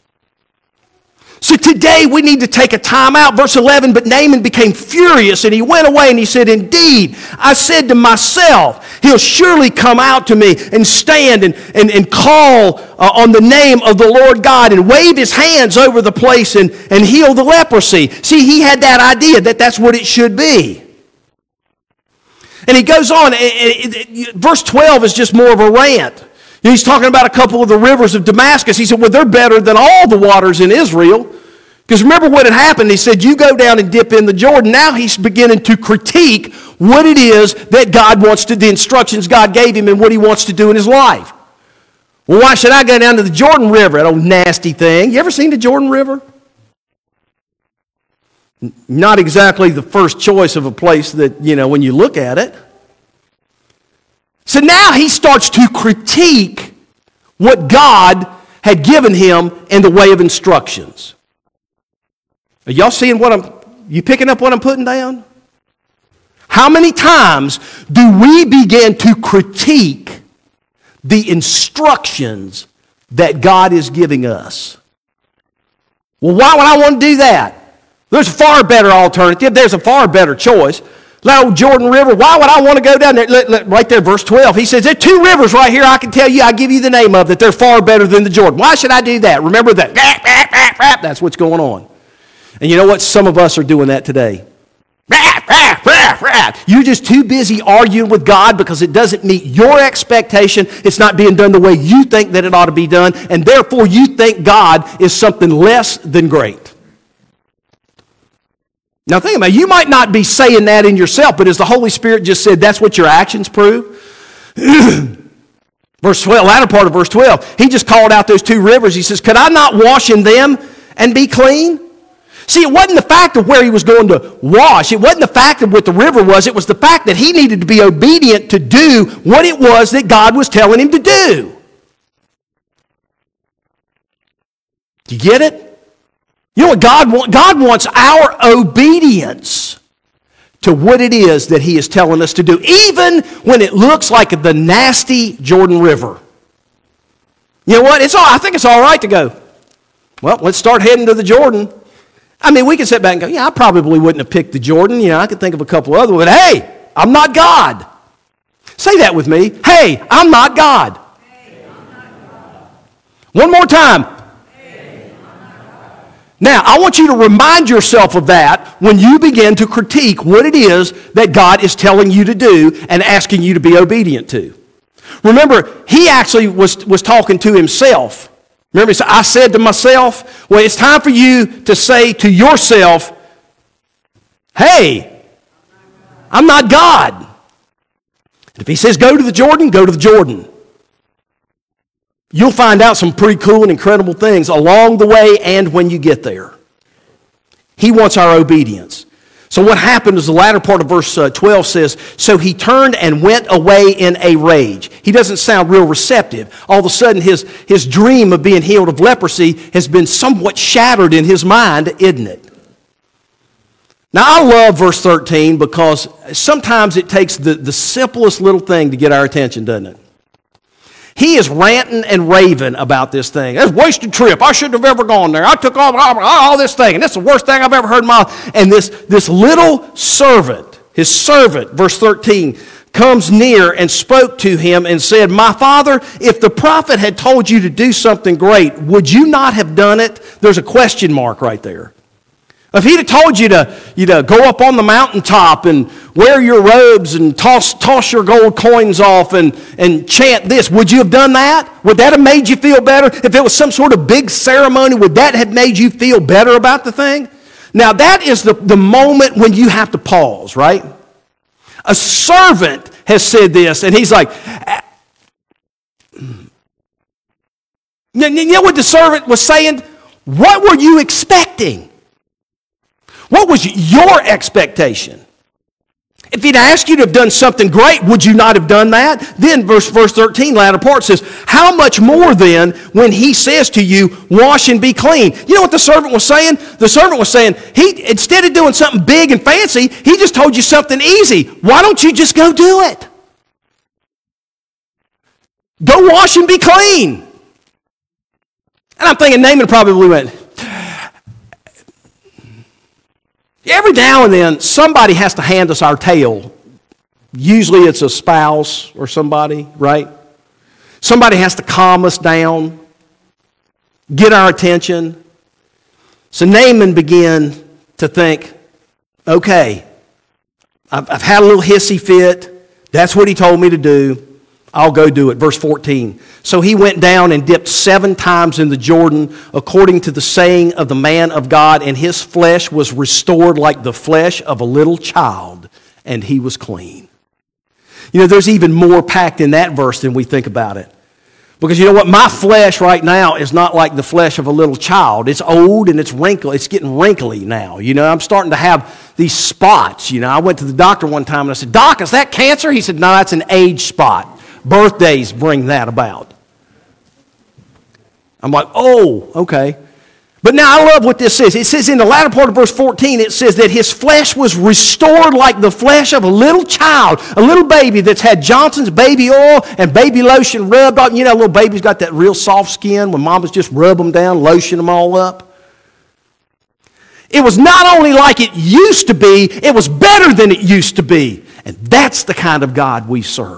So today we need to take a time out. Verse 11, "But Naaman became furious, and he went away, and he said, 'Indeed, I said to myself, he'll surely come out to me and stand and call on the name of the Lord God and wave his hands over the place and heal the leprosy.'" See, he had that idea that that's what it should be. And he goes on, verse 12 is just more of a rant. He's talking about a couple of the rivers of Damascus. He said, "Well, they're better than all the waters in Israel." Because remember what had happened. He said, "You go down and dip in the Jordan." Now he's beginning to critique what it is that God wants to, the instructions God gave him and what he wants to do in his life. "Well, why should I go down to the Jordan River, that old nasty thing?" You ever seen the Jordan River? Not exactly the first choice of a place that, when you look at it. So now he starts to critique what God had given him in the way of instructions. Are y'all seeing you picking up what I'm putting down? How many times do we begin to critique the instructions that God is giving us? Well, why would I want to do that? There's a far better alternative. There's a far better choice. That old Jordan River, why would I want to go down there? Right there, verse 12. He says, "There are two rivers right here I can tell you, I give you the name of, that they're far better than the Jordan." Why should I do that? Remember that. That's what's going on. And you know what? Some of us are doing that today. You're just too busy arguing with God because it doesn't meet your expectation. It's not being done the way you think that it ought to be done. And therefore, you think God is something less than great. Now think about it. You might not be saying that in yourself, but as the Holy Spirit just said, that's what your actions prove. Verse 12, latter part of verse 12, he just called out those two rivers. He says, "Could I not wash in them and be clean?" See, it wasn't the fact of where he was going to wash. It wasn't the fact of what the river was. It was the fact that he needed to be obedient to do what it was that God was telling him to do. Do you get it? You know what God wants our obedience to what it is that he is telling us to do, even when it looks like the nasty Jordan River. You know what? I think it's all right to go, "Well, let's start heading to the Jordan." I mean, we can sit back and go, "Yeah, I probably wouldn't have picked the Jordan. I could think of a couple other ones. But hey, I'm not God." Say that with me. Hey, I'm not God. Hey, I'm not God. One more time. Now, I want you to remind yourself of that when you begin to critique what it is that God is telling you to do and asking you to be obedient to. Remember, he actually was talking to himself. Remember, he said, I said to myself, well, it's time for you to say to yourself, hey, I'm not God. If he says go to the Jordan, go to the Jordan. You'll find out some pretty cool and incredible things along the way and when you get there. He wants our obedience. So what happened is the latter part of verse 12 says, so he turned and went away in a rage. He doesn't sound real receptive. All of a sudden his dream of being healed of leprosy has been somewhat shattered in his mind, isn't it? Now I love verse 13 because sometimes it takes the simplest little thing to get our attention, doesn't it? He is ranting and raving about this thing. It's a wasted trip. I shouldn't have ever gone there. I took all this thing, and it's the worst thing I've ever heard in my life. And this little servant, his servant, verse 13, comes near and spoke to him and said, my father, if the prophet had told you to do something great, would you not have done it? There's a question mark right there. If he'd have told you to go up on the mountaintop and wear your robes and toss your gold coins off and chant this, would you have done that? Would that have made you feel better? If it was some sort of big ceremony, would that have made you feel better about the thing? Now that is the moment when you have to pause, right? A servant has said this, and he's like, you know what the servant was saying? What were you expecting? What was your expectation? If he'd asked you to have done something great, would you not have done that? Then verse 13, latter part says, how much more then when he says to you, wash and be clean? You know what the servant was saying? The servant was saying, instead of doing something big and fancy, he just told you something easy. Why don't you just go do it? Go wash and be clean. And I'm thinking Naaman probably went, every now and then, somebody has to hand us our tail. Usually it's a spouse or somebody, right? Somebody has to calm us down, get our attention. So Naaman began to think, okay, I've had a little hissy fit. That's what he told me to do. I'll go do it. Verse 14. So he went down and dipped 7 times in the Jordan, according to the saying of the man of God, and his flesh was restored like the flesh of a little child, and he was clean. You know, there's even more packed in that verse than we think about it. Because you know what? My flesh right now is not like the flesh of a little child. It's old and it's wrinkled. It's getting wrinkly now. You know, I'm starting to have these spots. You know, I went to the doctor one time and I said, Doc, is that cancer? He said, no, that's an age spot. Birthdays bring that about. I'm like, oh, okay. But now I love what this says. It says in the latter part of verse 14, it says that his flesh was restored like the flesh of a little child, a little baby that's had Johnson's baby oil and baby lotion rubbed on. You know, little baby's got that real soft skin when mamas just rub them down, lotion them all up. It was not only like it used to be, it was better than it used to be. And that's the kind of God we serve.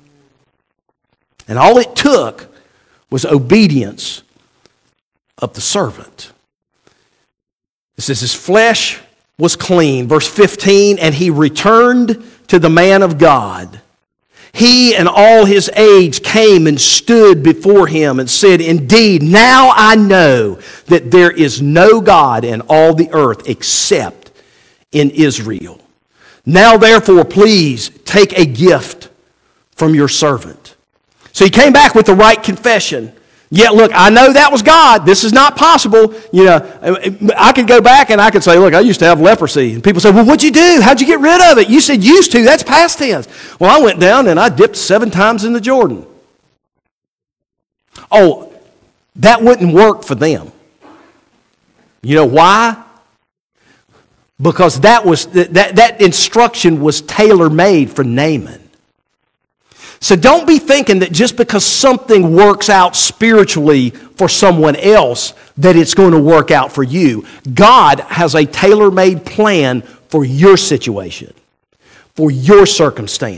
And all it took was obedience of the servant. It says his flesh was clean. Verse 15, and he returned to the man of God. He and all his aides came and stood before him and said, indeed, now I know that there is no God in all the earth except in Israel. Now therefore, please take a gift from your servant. So he came back with the right confession. Yeah, look, I know that was God. This is not possible. You know, I could go back and I could say, look, I used to have leprosy. And people say, well, what'd you do? How'd you get rid of it? You said used to. That's past tense. Well, I went down and I dipped 7 times in the Jordan. Oh, that wouldn't work for them. You know why? Because that instruction was tailor-made for Naaman. So don't be thinking that just because something works out spiritually for someone else, that it's going to work out for you. God has a tailor-made plan for your situation, for your circumstance.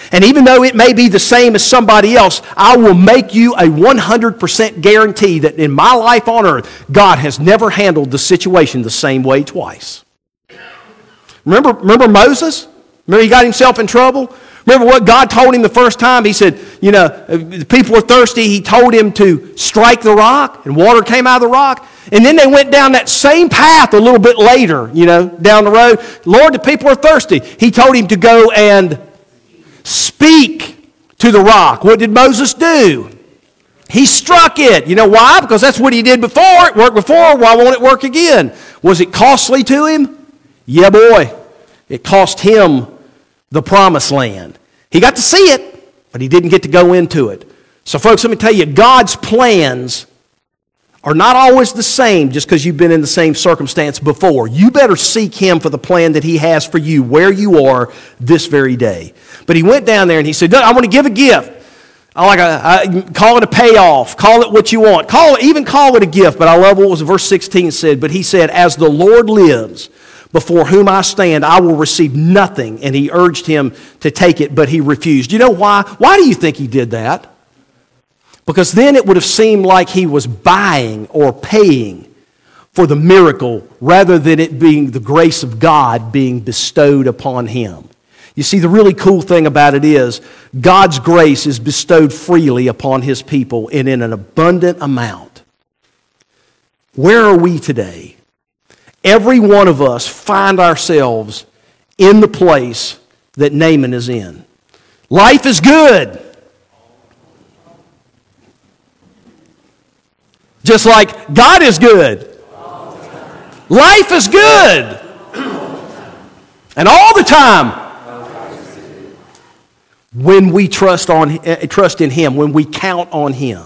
And even though it may be the same as somebody else, I will make you a 100% guarantee that in my life on earth, God has never handled the situation the same way twice. Remember Moses? Remember he got himself in trouble? Remember what God told him the first time? He said, the people were thirsty. He told him to strike the rock, and water came out of the rock. And then they went down that same path a little bit later, down the road. Lord, the people are thirsty. He told him to go and speak to the rock. What did Moses do? He struck it. You know why? Because that's what he did before. It worked before. Why won't it work again? Was it costly to him? Yeah, boy. It cost him the promised land. He got to see it, but he didn't get to go into it. So folks, let me tell you, God's plans are not always the same just because you've been in the same circumstance before. You better seek Him for the plan that He has for you where you are this very day. But he went down there and he said, I want to give a gift. I call it a payoff. Call it what you want. Even call it a gift. But I love what was verse 16 said. But he said, as the Lord lives, before whom I stand, I will receive nothing. And he urged him to take it, but he refused. You know why? Why do you think he did that? Because then it would have seemed like he was buying or paying for the miracle rather than it being the grace of God being bestowed upon him. You see, the really cool thing about it is God's grace is bestowed freely upon His people and in an abundant amount. Where are we today? Every one of us find ourselves in the place that Naaman is in. Life is good. Just like God is good. Life is good. And all the time. When we trust in Him, when we count on Him.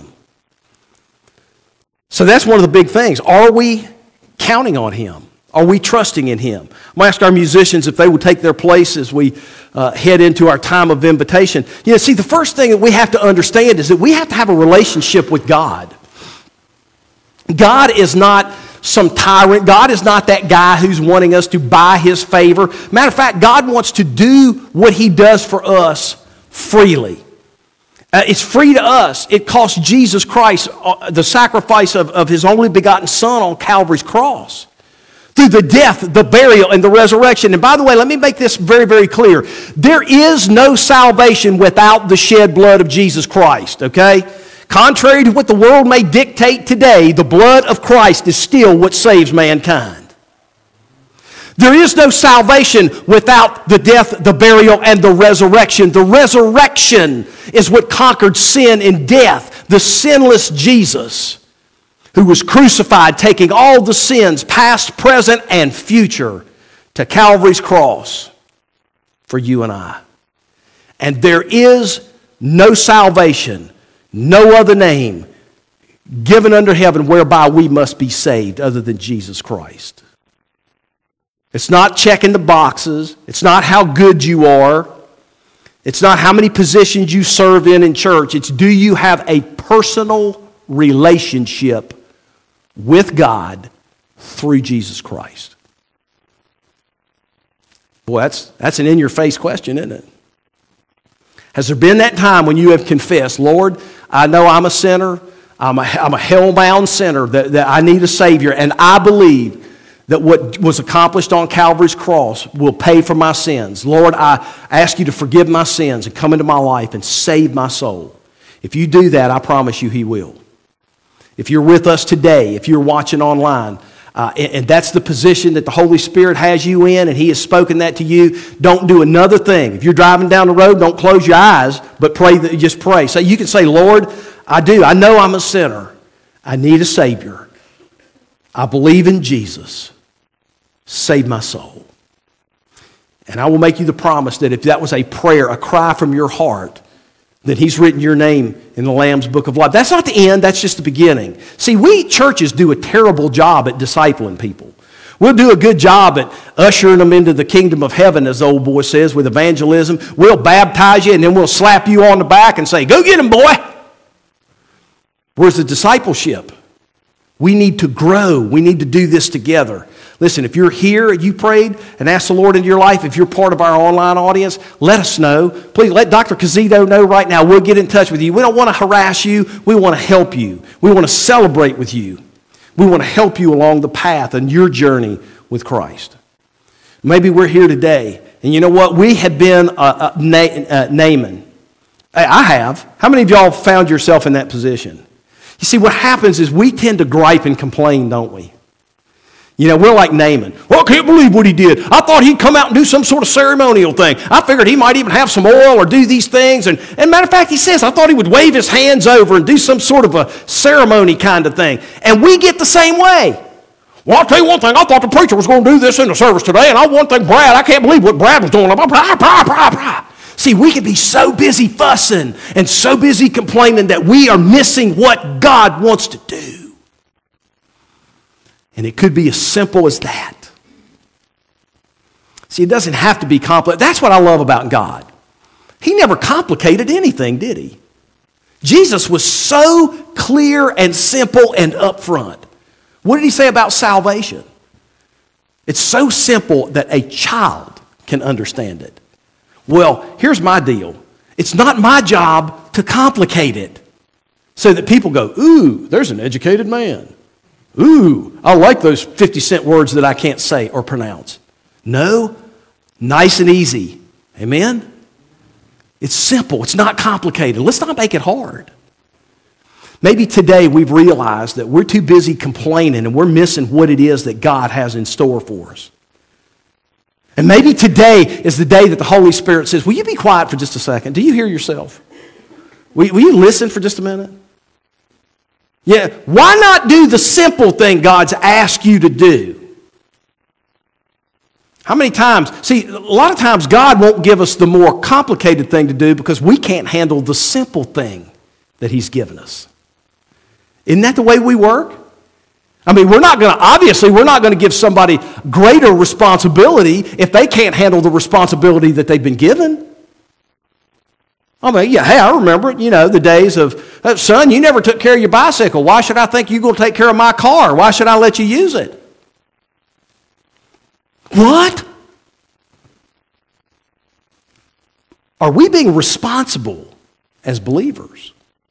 So that's one of the big things. Are we counting on Him? Are we trusting in Him? I'm going to ask our musicians if they would take their place as we head into our time of invitation. See, the first thing that we have to understand is that we have to have a relationship with God. God is not some tyrant. God is not that guy who's wanting us to buy His favor. Matter of fact, God wants to do what He does for us freely. It's free to us. It cost Jesus Christ the sacrifice of His only begotten Son on Calvary's cross. Through the death, the burial, and the resurrection. And by the way, let me make this very, very clear. There is no salvation without the shed blood of Jesus Christ, okay? Contrary to what the world may dictate today, the blood of Christ is still what saves mankind. There is no salvation without the death, the burial, and the resurrection. The resurrection is what conquered sin and death. The sinless Jesus who was crucified, taking all the sins, past, present, and future, to Calvary's cross for you and I. And there is no salvation, no other name given under heaven whereby we must be saved other than Jesus Christ. It's not checking the boxes. It's not how good you are. It's not how many positions you serve in church. It's do you have a personal relationship with God through Jesus Christ? Boy, that's an in-your-face question, isn't it? Has there been that time when you have confessed, Lord, I know I'm a sinner. I'm a hell-bound sinner, that I need a Savior, and I believe that what was accomplished on Calvary's cross will pay for my sins. Lord, I ask you to forgive my sins and come into my life and save my soul. If you do that, I promise you He will. If you're with us today, if you're watching online, and that's the position that the Holy Spirit has you in, and He has spoken that to you, don't do another thing. If you're driving down the road, don't close your eyes, but just pray. So you can say, Lord, I do. I know I'm a sinner. I need a Savior. I believe in Jesus. Save my soul. And I will make you the promise that if that was a prayer, a cry from your heart, then He's written your name in the Lamb's Book of Life. That's not the end, that's just the beginning. See, we churches do a terrible job at discipling people. We'll do a good job at ushering them into the kingdom of heaven, as the old boy says, with evangelism. We'll baptize you and then we'll slap you on the back and say, go get him, boy. Where's the discipleship? We need to grow. We need to do this together. Listen, if you're here and you prayed and asked the Lord into your life, if you're part of our online audience, let us know. Please let Dr. Cazito know right now. We'll get in touch with you. We don't want to harass you. We want to help you. We want to celebrate with you. We want to help you along the path and your journey with Christ. Maybe we're here today, and you know what? We have been Naaman. I have. How many of y'all found yourself in that position? You see, what happens is we tend to gripe and complain, don't we? You know, we're like Naaman. Well, I can't believe what he did. I thought he'd come out and do some sort of ceremonial thing. I figured he might even have some oil or do these things. And matter of fact, he says, I thought he would wave his hands over and do some sort of a ceremony kind of thing. And we get the same way. Well, I'll tell you one thing. I thought the preacher was going to do this in the service today. And one thing, Brad, I can't believe what Brad was doing. See, we can be so busy fussing and so busy complaining that we are missing what God wants to do. And it could be as simple as that. See, it doesn't have to be complicated. That's what I love about God. He never complicated anything, did he? Jesus was so clear and simple and upfront. What did he say about salvation? It's so simple that a child can understand it. Well, here's my deal. It's not my job to complicate it so that people go, ooh, there's an educated man. Ooh, I like those 50-cent words that I can't say or pronounce. No, nice and easy. Amen? It's simple. It's not complicated. Let's not make it hard. Maybe today we've realized that we're too busy complaining and we're missing what it is that God has in store for us. And maybe today is the day that the Holy Spirit says, will you be quiet for just a second? Do you hear yourself? Will you listen for just a minute? Yeah, why not do the simple thing God's asked you to do? How many times? See, a lot of times God won't give us the more complicated thing to do because we can't handle the simple thing that He's given us. Isn't that the way we work? I mean, we're not going to give somebody greater responsibility if they can't handle the responsibility that they've been given. I mean, yeah, hey, I remember it, the days of, son, you never took care of your bicycle. Why should I think you're going to take care of my car? Why should I let you use it? What? Are we being responsible as believers?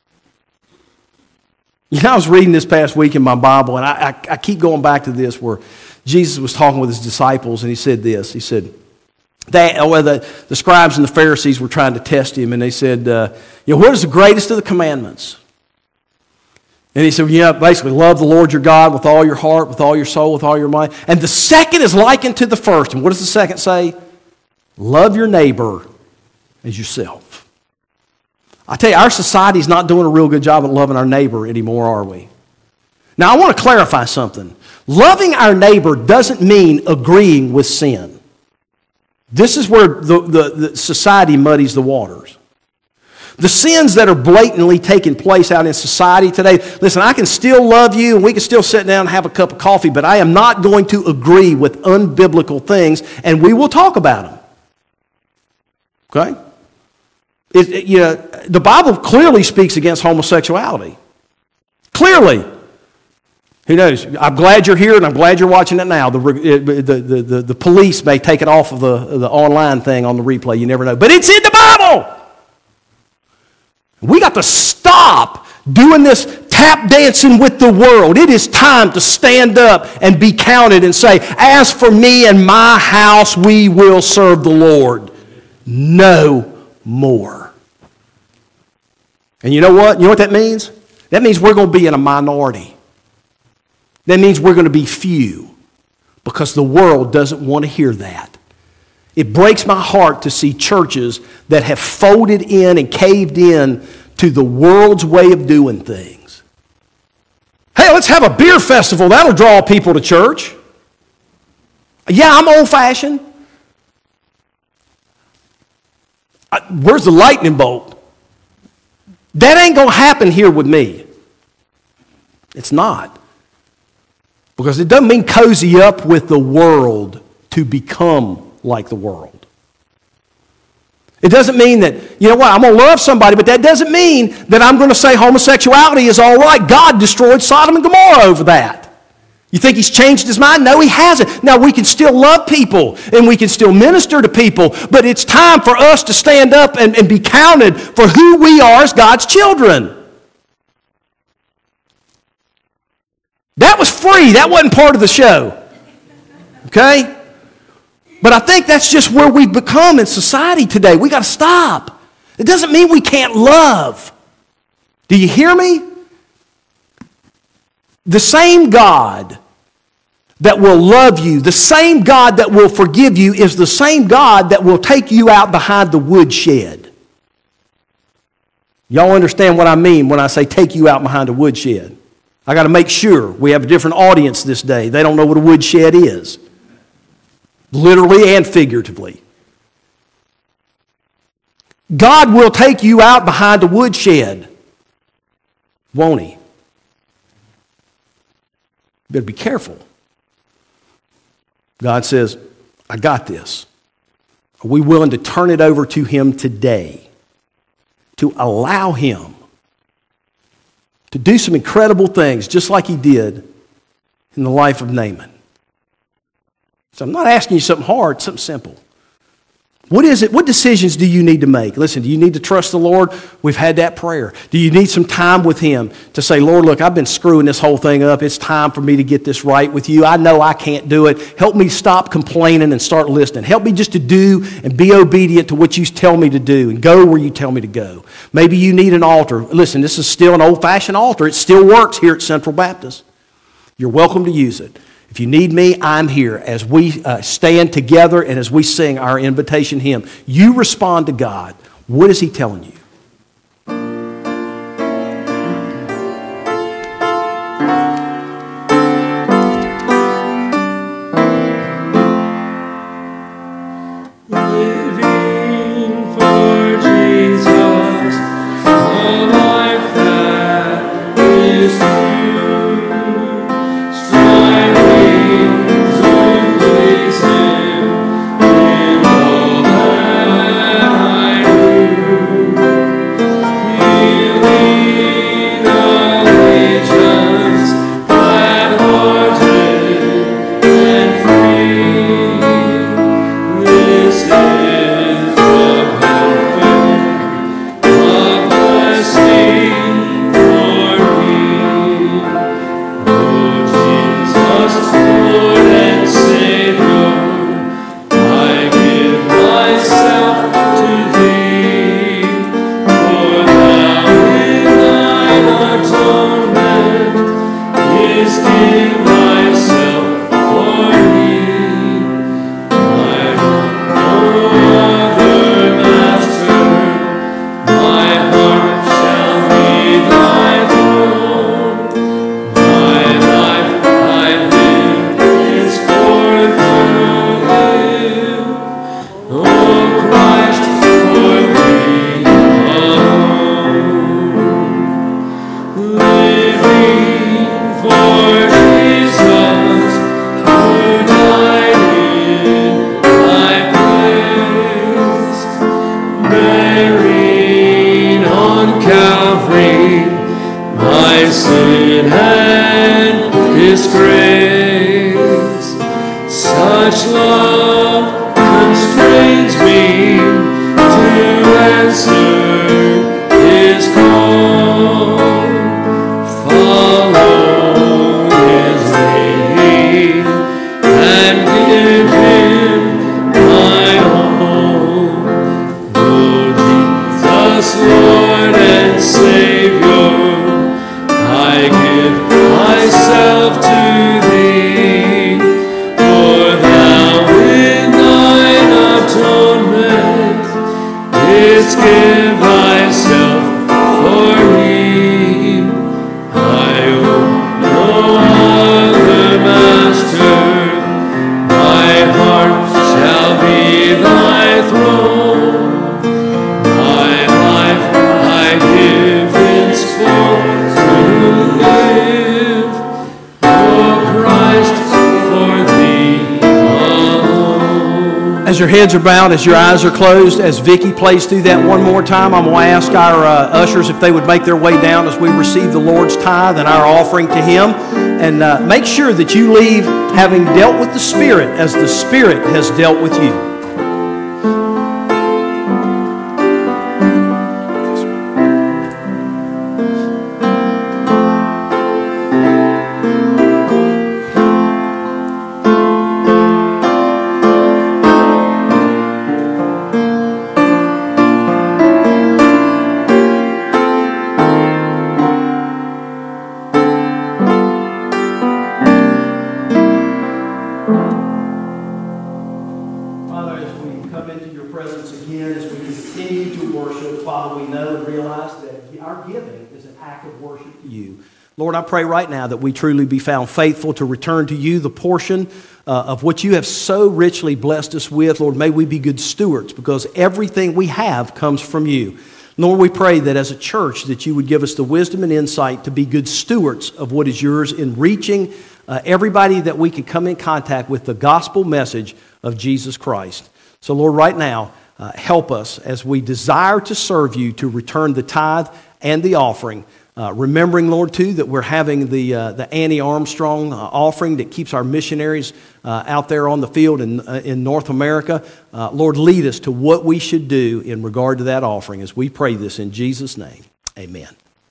I was reading this past week in my Bible, and I keep going back to this where Jesus was talking with his disciples, and he said this. He said, the scribes and the Pharisees were trying to test him, and they said, what is the greatest of the commandments? And he said, basically, love the Lord your God with all your heart, with all your soul, with all your mind. And the second is likened to the first. And what does the second say? Love your neighbor as yourself. I tell you, our society's not doing a real good job at loving our neighbor anymore, are we? Now, I want to clarify something. Loving our neighbor doesn't mean agreeing with sin. This is where the society muddies the waters. The sins that are blatantly taking place out in society today, listen, I can still love you and we can still sit down and have a cup of coffee, but I am not going to agree with unbiblical things, and we will talk about them. Okay? The Bible clearly speaks against homosexuality. Clearly. Who knows? I'm glad you're here and I'm glad you're watching it now. The police may take it off of the online thing on the replay. You never know. But it's in the Bible. We got to stop doing this tap dancing with the world. It is time to stand up and be counted and say, as for me and my house, we will serve the Lord. No more. And you know what? You know what that means? That means we're going to be in a minority. That means we're going to be few because the world doesn't want to hear that. It breaks my heart to see churches that have folded in and caved in to the world's way of doing things. Hey, let's have a beer festival. That'll draw people to church. Yeah, I'm old-fashioned. Where's the lightning bolt? That ain't going to happen here with me. It's not. Because it doesn't mean cozy up with the world to become like the world. It doesn't mean that, you know what, I'm going to love somebody, but that doesn't mean that I'm going to say homosexuality is all right. God destroyed Sodom and Gomorrah over that. You think he's changed his mind? No, he hasn't. Now, we can still love people and we can still minister to people, but it's time for us to stand up and be counted for who we are as God's children. That was free. That wasn't part of the show. Okay? But I think that's just where we've become in society today. We got to stop. It doesn't mean we can't love. Do you hear me? The same God that will love you, the same God that will forgive you, is the same God that will take you out behind the woodshed. Y'all understand what I mean when I say take you out behind a woodshed? I got to make sure we have a different audience this day. They don't know what a woodshed is, literally and figuratively. God will take you out behind a woodshed, won't he? You better be careful. God says, I got this. Are we willing to turn it over to him today? To allow him to do some incredible things, just like he did in the life of Naaman. So I'm not asking you something hard, something simple. What is it? What decisions do you need to make? Listen, do you need to trust the Lord? We've had that prayer. Do you need some time with him to say, Lord, look, I've been screwing this whole thing up. It's time for me to get this right with you. I know I can't do it. Help me stop complaining and start listening. Help me just to do and be obedient to what you tell me to do and go where you tell me to go. Maybe you need an altar. Listen, this is still an old-fashioned altar. It still works here at Central Baptist. You're welcome to use it. If you need me, I'm here as we stand together and as we sing our invitation hymn. You respond to God. What is he telling you? Myself to thee, for thou as your heads are bowed, as your eyes are closed, as Vicki plays through that one more time, I'm going to ask our ushers if they would make their way down as we receive the Lord's tithe and our offering to Him. And make sure that you leave having dealt with the Spirit as the Spirit has dealt with you. Lord, I pray right now that we truly be found faithful to return to you the portion of what you have so richly blessed us with. Lord, may we be good stewards because everything we have comes from you. Lord, we pray that as a church that you would give us the wisdom and insight to be good stewards of what is yours in reaching everybody that we can come in contact with the gospel message of Jesus Christ. So, Lord, right now, help us as we desire to serve you to return the tithe and the offering. Remembering, Lord, too, that we're having the Annie Armstrong offering that keeps our missionaries out there on the field in North America. Lord, lead us to what we should do in regard to that offering as we pray this in Jesus' name. Amen.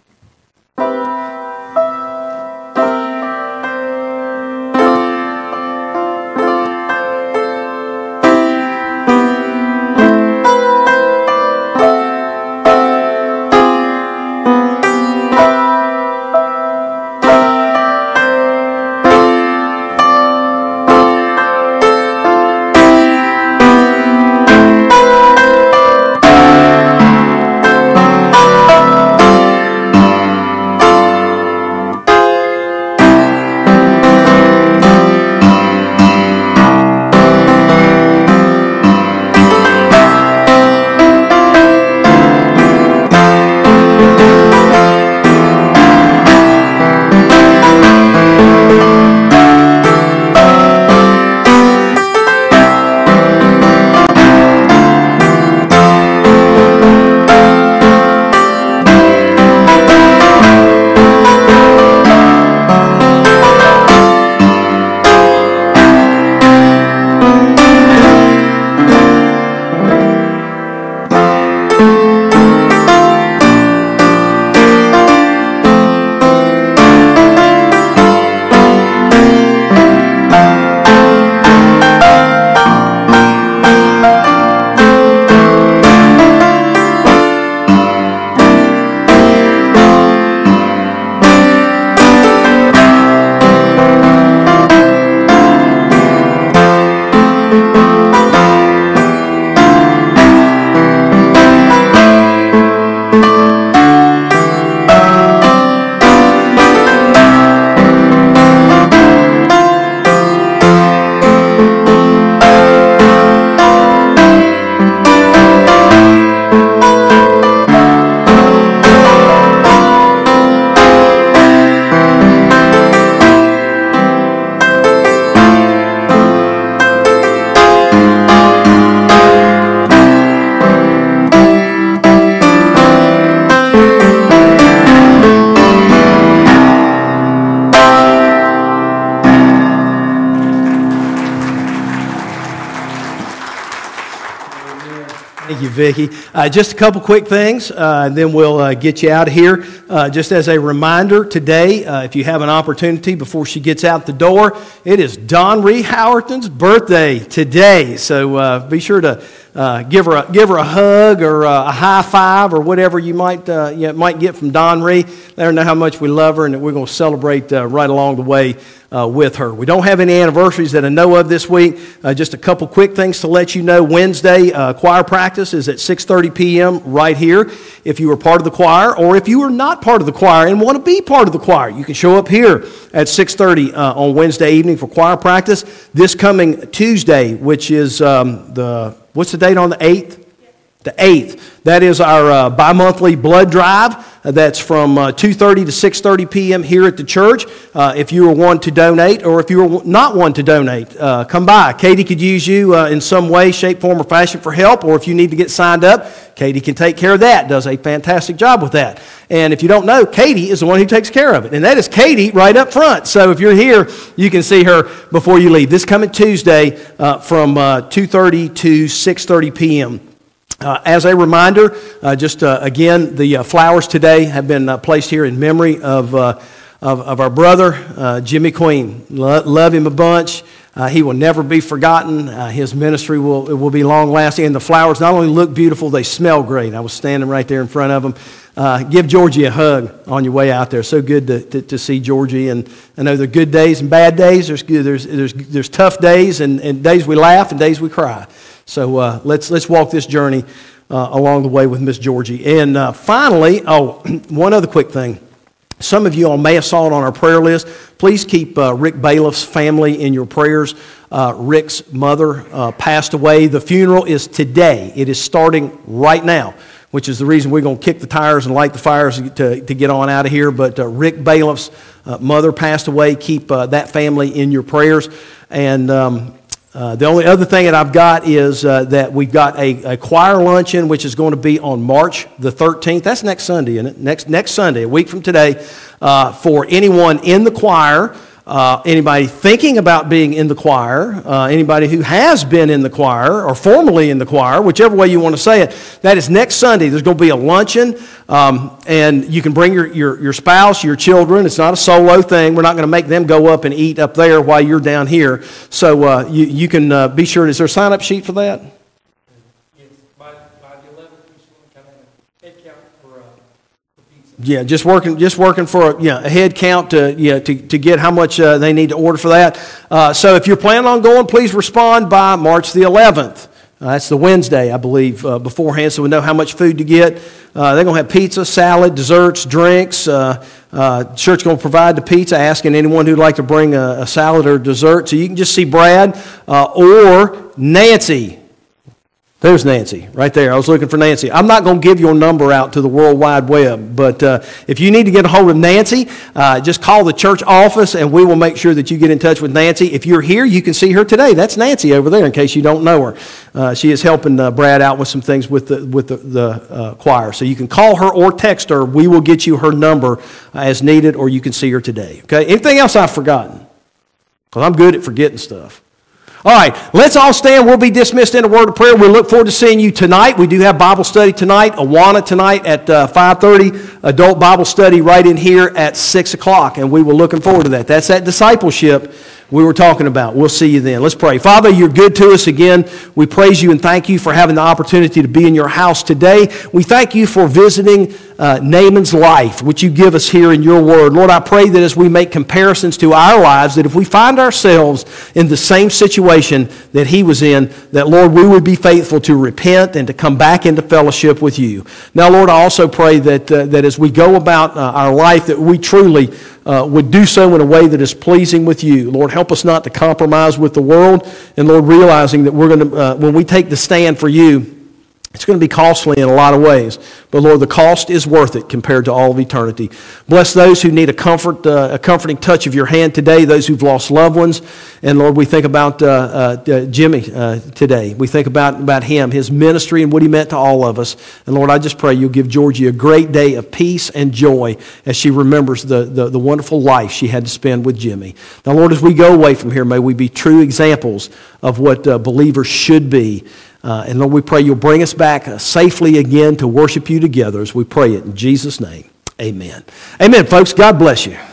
Thank you, Vicki. Just a couple quick things, and then we'll get you out of here. Just as a reminder, today, if you have an opportunity before she gets out the door, it is Don Ree Howerton's birthday today. So be sure to give her a hug or a high five or whatever you might get from Don Ree. Let her know how much we love her and that we're going to celebrate right along the way with her. We don't have any anniversaries that I know of this week. Just a couple quick things to let you know. Wednesday, choir practice is at 6:30 p.m. right here. If you are part of the choir, or if you are not part of the choir and want to be part of the choir, you can show up here at 6:30 on Wednesday evening for choir practice. This coming Tuesday, which is what's the date on the 8th? The 8th, that is our bi-monthly blood drive. That's from 2:30 to 6:30 p.m. here at the church. If you are one to donate, or if you are not one to donate, come by. Katie could use you in some way, shape, form, or fashion for help, or if you need to get signed up, Katie can take care of that, does a fantastic job with that. And if you don't know, Katie is the one who takes care of it. And that is Katie right up front. So if you're here, you can see her before you leave. This coming Tuesday from 2:30 to 6:30 p.m. As a reminder, again, the flowers today have been placed here in memory of our brother, Jimmy Queen. Love him a bunch. He will never be forgotten. His ministry will be long-lasting. And the flowers not only look beautiful, they smell great. I was standing right there in front of them. Give Georgie a hug on your way out there. So good to see Georgie. And I know there are good days and bad days. There's tough days and days we laugh and days we cry. So let's walk this journey along the way with Miss Georgie. And finally, one other quick thing. Some of you all may have saw it on our prayer list. Please keep Rick Bailiff's family in your prayers. Rick's mother passed away. The funeral is today. It is starting right now, which is the reason we're going to kick the tires and light the fires to get on out of here. But Rick Bailiff's mother passed away. Keep that family in your prayers. And the only other thing that I've got is that we've got a choir luncheon, which is going to be on March the 13th. That's next Sunday, isn't it? Next Sunday, a week from today, for anyone in the choir, anybody thinking about being in the choir, anybody who has been in the choir or formerly in the choir, whichever way you want to say it. That is next Sunday. There's going to be a luncheon, and you can bring your spouse, your children. It's not a solo thing. We're not going to make them go up and eat up there while you're down here. So you can be sure. Is there a sign-up sheet for that? Yes, by the 11th, we should kind of head count for pizza. Yeah, just working for a head count to get how much they need to order for that. So if you're planning on going, please respond by March the 11th. That's the Wednesday, I believe, beforehand, so we know how much food to get. They're going to have pizza, salad, desserts, drinks. Church going to provide the pizza, asking anyone who'd like to bring a salad or dessert. So you can just see Brad or Nancy. There's Nancy, right there. I was looking for Nancy. I'm not going to give your number out to the World Wide Web, but if you need to get a hold of Nancy, just call the church office, and we will make sure that you get in touch with Nancy. If you're here, you can see her today. That's Nancy over there, in case you don't know her. She is helping Brad out with some things with the choir. So you can call her or text her. We will get you her number as needed, or you can see her today. Okay? Anything else I've forgotten? Because I'm good at forgetting stuff. All right, let's all stand. We'll be dismissed in a word of prayer. We look forward to seeing you tonight. We do have Bible study tonight, Awana tonight at 5:30, adult Bible study right in here at 6 o'clock, and we were looking forward to that. That's that discipleship we were talking about. We'll see you then. Let's pray. Father, you're good to us again. We praise you and thank you for having the opportunity to be in your house today. We thank you for visiting Naaman's life, which you give us here in your word. Lord, I pray that as we make comparisons to our lives, that if we find ourselves in the same situation that he was in, that, Lord, we would be faithful to repent and to come back into fellowship with you. Now, Lord, I also pray that as we go about our life, that we truly would do so in a way that is pleasing with you. Lord, help us not to compromise with the world. And Lord, realizing that we're going to, when we take the stand for you, it's going to be costly in a lot of ways. But Lord, the cost is worth it compared to all of eternity. Bless those who need a comforting touch of your hand today, those who've lost loved ones. And Lord, we think about Jimmy today. We think about him, his ministry, and what he meant to all of us. And Lord, I just pray you'll give Georgie a great day of peace and joy as she remembers the wonderful life she had to spend with Jimmy. Now, Lord, as we go away from here, may we be true examples of what believers should be. And Lord, we pray you'll bring us back safely again to worship you together as we pray it in Jesus' name. Amen. Amen, folks. God bless you.